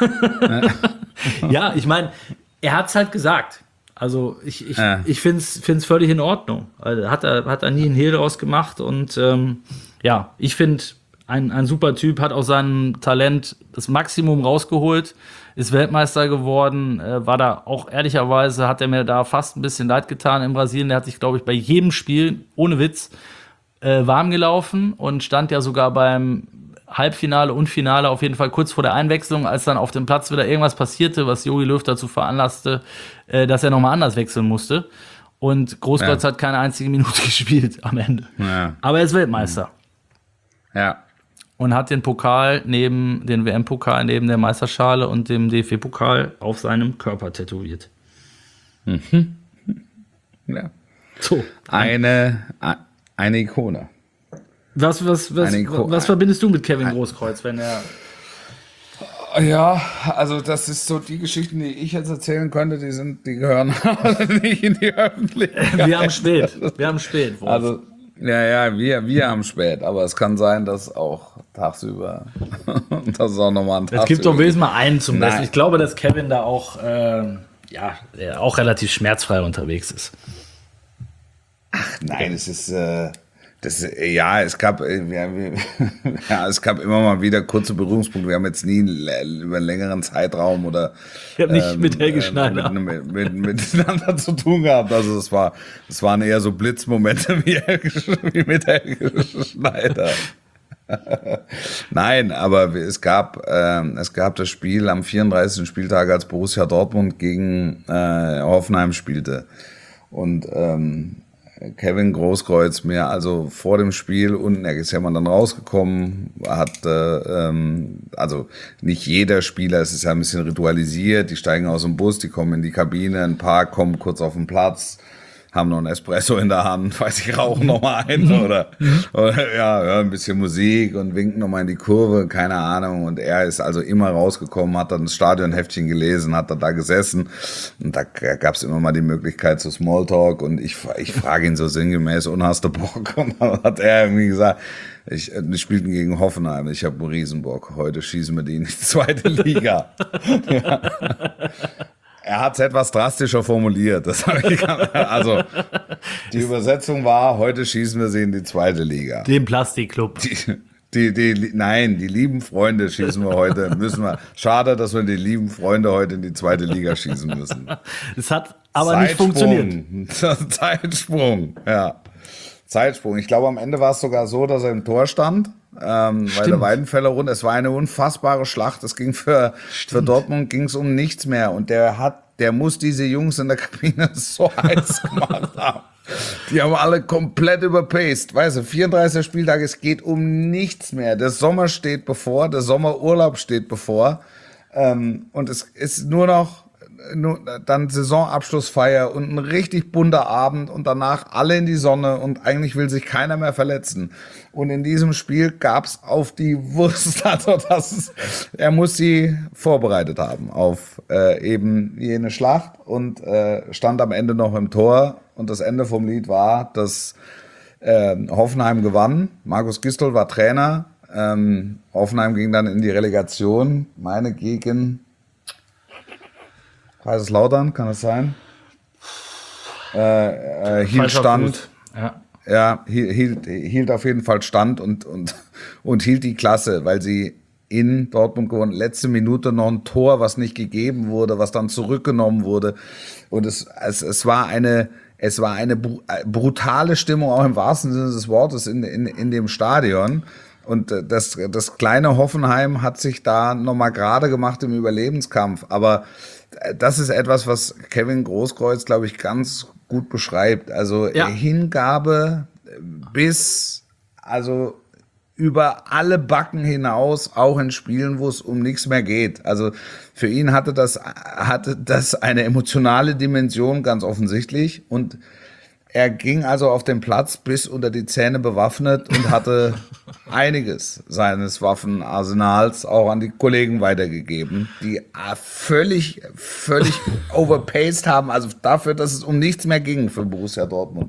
S2: Ja, ich meine, er hat es halt gesagt. Also ich, ich,
S1: Ja.
S2: ich finde es völlig in Ordnung. Also hat er, hat er nie einen Hehl draus gemacht und ähm, ja, ich finde, ein, ein super Typ, hat aus seinem Talent das Maximum rausgeholt, ist Weltmeister geworden, äh, war da auch ehrlicherweise, hat er mir da fast ein bisschen leid getan in Brasilien. Der hat sich, glaube ich, bei jedem Spiel, ohne Witz, äh, warm gelaufen und stand ja sogar beim Halbfinale und Finale auf jeden Fall kurz vor der Einwechslung, als dann auf dem Platz wieder irgendwas passierte, was Jogi Löw dazu veranlasste, äh, dass er nochmal anders wechseln musste. Und Großkreuz
S1: Ja.
S2: hat keine einzige Minute gespielt am Ende.
S1: Ja.
S2: Aber er ist Weltmeister.
S1: Ja.
S2: Und hat den Pokal neben, den W M-Pokal neben der Meisterschale und dem D F B-Pokal auf seinem Körper tätowiert.
S1: Ja.
S2: So.
S1: Eine, eine Ikone.
S2: Was, was, was,
S1: Eine Iko-
S2: was verbindest du mit Kevin Großkreuz, wenn er.
S1: Ja, also das ist so die Geschichten, die ich jetzt erzählen könnte, die sind, die gehören alle nicht in die Öffentlichkeit.
S2: Wir haben spät. Wir haben spät. Wolf.
S1: Also, ja, ja, wir, wir haben spät, aber es kann sein, dass auch tagsüber, dass es auch nochmal ein Tag
S2: Es gibt doch wenigstens mal einen zum
S1: Nein.
S2: Besten. Ich glaube, dass Kevin da auch, ähm, ja, der auch relativ schmerzfrei unterwegs ist.
S1: Nein, es ist, äh, das, äh, ja, es gab, äh, wir, wir, ja, es gab immer mal wieder kurze Berührungspunkte. Wir haben jetzt nie l- über einen längeren Zeitraum oder
S2: Ich habe nicht mit Helge Schneider.
S1: mit, mit, mit, miteinander zu tun gehabt. Also es war, es waren eher so Blitzmomente wie, Helge, wie mit Helge Schneider. Nein, aber es gab, ähm, es gab das Spiel am vierunddreißigsten Spieltag, als Borussia Dortmund gegen äh, Hoffenheim spielte. Und ähm, Kevin Großkreuz mir also vor dem Spiel unten, er ist ja mal dann rausgekommen, hat, äh, ähm, also nicht jeder Spieler, es ist ja ein bisschen ritualisiert, die steigen aus dem Bus, die kommen in die Kabine, ein paar kommen kurz auf den Platz, haben noch einen Espresso in der Hand, weiß ich, rauchen noch mal einen oder, oder ja, hören ein bisschen Musik und winken noch mal in die Kurve, keine Ahnung. Und er ist also immer rausgekommen, hat dann das Stadionheftchen gelesen, hat dann da gesessen und da gab es immer mal die Möglichkeit zu Smalltalk und ich, ich frage ihn so sinngemäß, und hast du Bock? Und dann hat er irgendwie gesagt, ich, die spielten gegen Hoffenheim, ich habe einen Riesenbock, heute schießen wir die in die zweite Liga. Ja. Er hat es etwas drastischer formuliert. Das hab ich, also die Übersetzung war, heute schießen wir sie in die zweite Liga.
S2: Den Plastikclub.
S1: Die, die, die, nein, die lieben Freunde schießen wir heute, müssen wir. Schade, dass wir die lieben Freunde heute in die zweite Liga schießen müssen.
S2: Es hat aber nicht funktioniert.
S1: Zeitsprung, ja. Zeitsprung. Ich glaube, am Ende war es sogar so, dass er im Tor stand. Ähm, weil der Weidenfeller rund, es war eine unfassbare Schlacht. Es ging für, für Dortmund ging es um nichts mehr. Und der hat, der muss diese Jungs in der Kabine so heiß gemacht haben. Die haben alle komplett überpaced. Weißt du, vierunddreißig Spieltag, es geht um nichts mehr. Der Sommer steht bevor, der Sommerurlaub steht bevor. Ähm, und es ist nur noch nur, dann Saisonabschlussfeier und ein richtig bunter Abend und danach alle in die Sonne und eigentlich will sich keiner mehr verletzen. Und in diesem Spiel gab's auf die Wurst, also das ist, er muss sie vorbereitet haben auf äh, eben jene Schlacht und äh, stand am Ende noch im Tor und das Ende vom Lied war, dass äh, Hoffenheim gewann. Markus Gisdol war Trainer. Ähm, Hoffenheim ging dann in die Relegation. Meine gegen Kaiserslautern, kann das sein? Äh, äh, hielt Stand.
S2: Ja.
S1: Ja, hielt, hielt auf jeden Fall Stand und, und, und hielt die Klasse, weil sie in Dortmund gewonnen. Letzte Minute noch ein Tor, was nicht gegeben wurde, was dann zurückgenommen wurde. Und es, es, es war eine, es war eine brutale Stimmung, auch im wahrsten Sinne des Wortes, in, in, in dem Stadion. Und das, das kleine Hoffenheim hat sich da nochmal gerade gemacht im Überlebenskampf. Aber das ist etwas, was Kevin Großkreuz, glaube ich, ganz gut beschreibt. Also
S2: ja.
S1: Hingabe bis, also über alle Backen hinaus, auch in Spielen, wo es um nichts mehr geht. Also für ihn hatte das, hatte das eine emotionale Dimension, ganz offensichtlich. Und er ging also auf den Platz bis unter die Zähne bewaffnet und hatte einiges seines Waffenarsenals auch an die Kollegen weitergegeben, die völlig, völlig overpaced haben. Also dafür, dass es um nichts mehr ging für Borussia Dortmund.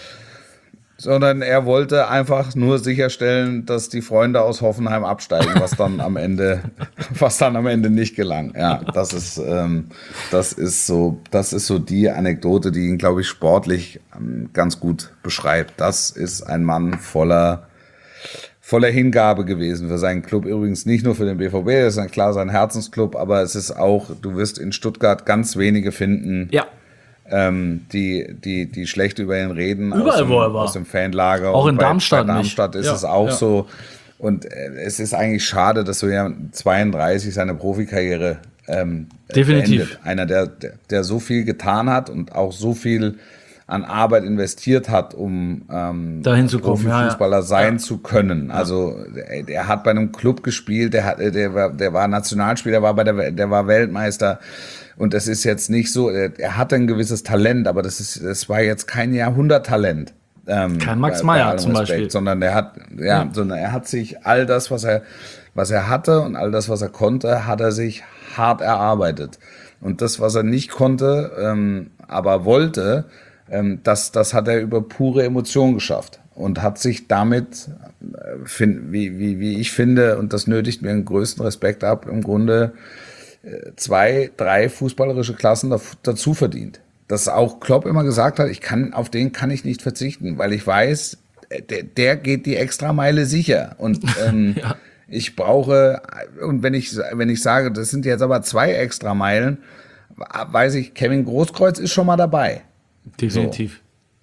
S1: Sondern er wollte einfach nur sicherstellen, dass die Freunde aus Hoffenheim absteigen, was dann am Ende, was dann am Ende nicht gelang. Ja, das ist, ähm, das ist so, das ist so die Anekdote, die ihn, glaube ich, sportlich ähm, ganz gut beschreibt. Das ist ein Mann voller, voller Hingabe gewesen für seinen Club. Übrigens nicht nur für den B V B, das ist klar sein Herzensclub, aber es ist auch, du wirst in Stuttgart ganz wenige finden.
S2: Ja.
S1: Ähm, die, die, die schlecht über ihn reden.
S2: Überall,
S1: aus dem,
S2: wo er war.
S1: Aus dem Fanlager.
S2: Auch
S1: und
S2: in
S1: bei,
S2: Darmstadt
S1: Bei Darmstadt
S2: nicht.
S1: ist
S2: Ja,
S1: es auch
S2: ja.
S1: so. Und äh, es ist eigentlich schade, dass so ja zweiunddreißig seine Profikarriere ähm,
S2: Definitiv.
S1: beendet. Einer, der, der, der so viel getan hat und auch so viel an Arbeit investiert hat, um ähm,
S2: dahin zu kommen,
S1: Profifußballer
S2: ja, ja.
S1: sein
S2: ja.
S1: zu können. Also der, der hat bei einem Club gespielt, der hat, der war, der war Nationalspieler, war bei der, der war Weltmeister. Und es ist jetzt nicht so, er, er hatte ein gewisses Talent, aber das ist, das war jetzt kein Jahrhunderttalent. Ähm,
S2: Kein Max
S1: bei, bei
S2: Meyer
S1: allem
S2: zum
S1: Respekt,
S2: Beispiel.
S1: Sondern er hat, ja, ja, sondern er hat sich all das, was er, was er hatte und all das, was er konnte, hat er sich hart erarbeitet. Und das, was er nicht konnte, ähm, aber wollte, ähm, das, das hat er über pure Emotion geschafft und hat sich damit, äh, find, wie, wie, wie ich finde, und das nötigt mir den größten Respekt ab, im Grunde zwei, drei fußballerische Klassen dazu verdient. Dass auch Klopp immer gesagt hat, ich kann, auf den kann ich nicht verzichten, weil ich weiß, der, der geht die Extrameile sicher. Und ähm, ja. ich brauche, und wenn ich, wenn ich sage, das sind jetzt aber zwei Extrameilen, weiß ich, Kevin Großkreuz ist schon mal dabei.
S2: Definitiv.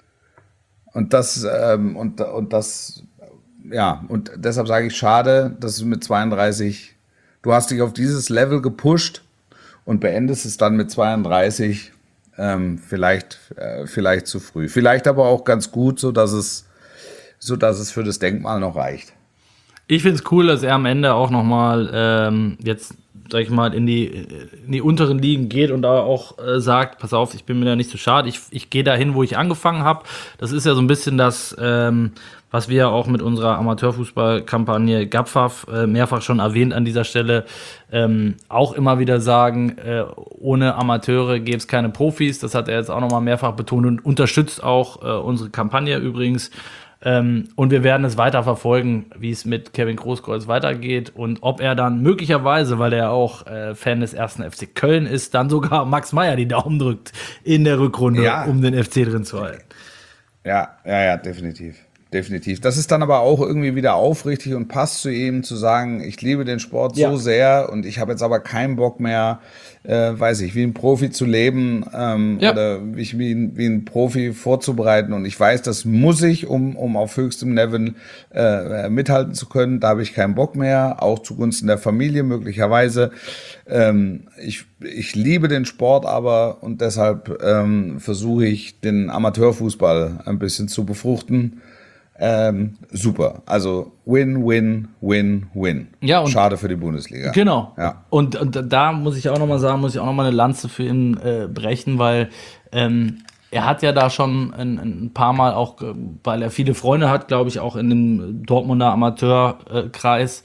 S1: So. Und das, ähm, und, und das, ja, und deshalb sage ich, schade, dass es mit zweiunddreißig, du hast dich auf dieses Level gepusht und beendest es dann mit zweiunddreißig, ähm, vielleicht, äh, vielleicht zu früh. Vielleicht aber auch ganz gut, so dass es, so dass es für das Denkmal noch reicht.
S2: Ich finde es cool, dass er am Ende auch nochmal ähm, jetzt, sag ich mal, in die, in die unteren Ligen geht und da auch äh, sagt, pass auf, ich bin mir da nicht so schade, ich, ich gehe dahin, wo ich angefangen habe. Das ist ja so ein bisschen das, ähm, was wir auch mit unserer Amateurfußballkampagne Gapfaf äh, mehrfach schon erwähnt an dieser Stelle, ähm, auch immer wieder sagen, äh, ohne Amateure gäbe es keine Profis. Das hat er jetzt auch nochmal mehrfach betont und unterstützt auch äh, unsere Kampagne übrigens. Ähm, und wir werden es weiter verfolgen, wie es mit Kevin Großkreuz weitergeht und ob er dann möglicherweise, weil er auch äh, Fan des ersten F C Köln ist, dann sogar Max Meyer die Daumen drückt in der Rückrunde,
S1: ja.
S2: um den F C drin zu halten.
S1: Ja, ja, ja, definitiv. Definitiv. Das ist dann aber auch irgendwie wieder aufrichtig und passt zu ihm, zu sagen, ich liebe den Sport
S2: ja.
S1: so sehr und ich habe jetzt aber keinen Bock mehr, äh, weiß ich, wie ein Profi zu leben ähm, ja. oder mich wie ein, wie ein Profi vorzubereiten. Und ich weiß, das muss ich, um, um auf höchstem Level äh, mithalten zu können. Da habe ich keinen Bock mehr, auch zugunsten der Familie möglicherweise. Ähm, ich, ich liebe den Sport aber und deshalb ähm, versuche ich, den Amateurfußball ein bisschen zu befruchten. Ähm, super. Also win, win, win, win.
S2: Ja, und
S1: schade für die Bundesliga.
S2: Genau.
S1: Ja.
S2: Und, und da muss ich auch nochmal sagen, muss ich auch nochmal eine Lanze für ihn äh, brechen, weil ähm, er hat ja da schon ein, ein paar Mal auch, weil er viele Freunde hat, glaube ich, auch in dem Dortmunder Amateurkreis,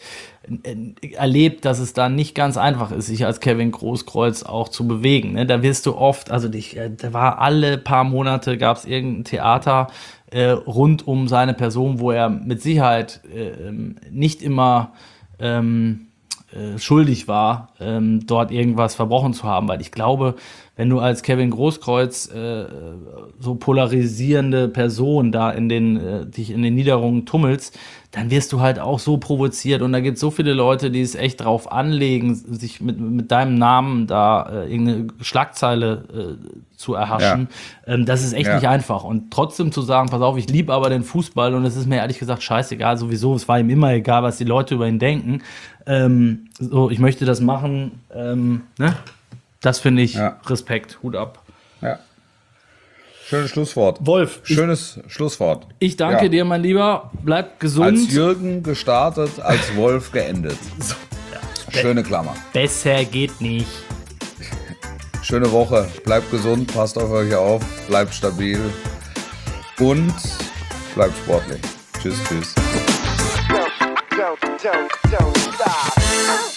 S2: äh, erlebt, dass es da nicht ganz einfach ist, sich als Kevin Großkreuz auch zu bewegen. Ne? Da wirst du oft, also dich, äh, da war alle paar Monate gab es irgendein Theater äh, rund um seine Person, wo er mit Sicherheit äh, nicht immer ähm, äh, schuldig war, ähm, dort irgendwas verbrochen zu haben, weil ich glaube, wenn du als Kevin Großkreuz äh, so polarisierende Person da in den äh, dich in den Niederungen tummelst, dann wirst du halt auch so provoziert und da gibt es so viele Leute, die es echt drauf anlegen, sich mit, mit deinem Namen da äh, irgendeine Schlagzeile äh, zu erhaschen. Ja. Ähm, das ist echt ja. nicht einfach und trotzdem zu sagen, pass auf, ich liebe aber den Fußball und es ist mir ehrlich gesagt scheißegal, sowieso, es war ihm immer egal, was die Leute über ihn denken. Ähm, so, ich möchte das machen, ähm, ne? Das finde ich ja. Respekt, Hut ab.
S1: Ja. Schönes Schlusswort.
S2: Wolf.
S1: Schönes ich, Schlusswort.
S2: Ich danke
S1: ja.
S2: dir, mein Lieber. Bleib gesund.
S1: Als Jürgen gestartet, als Wolf geendet. So, ja. Schöne Klammer.
S2: Besser geht nicht.
S1: Schöne Woche. Bleibt gesund, passt auf euch auf, bleibt stabil und bleibt sportlich. Tschüss, tschüss.
S4: Don't, don't, don't, don't stop.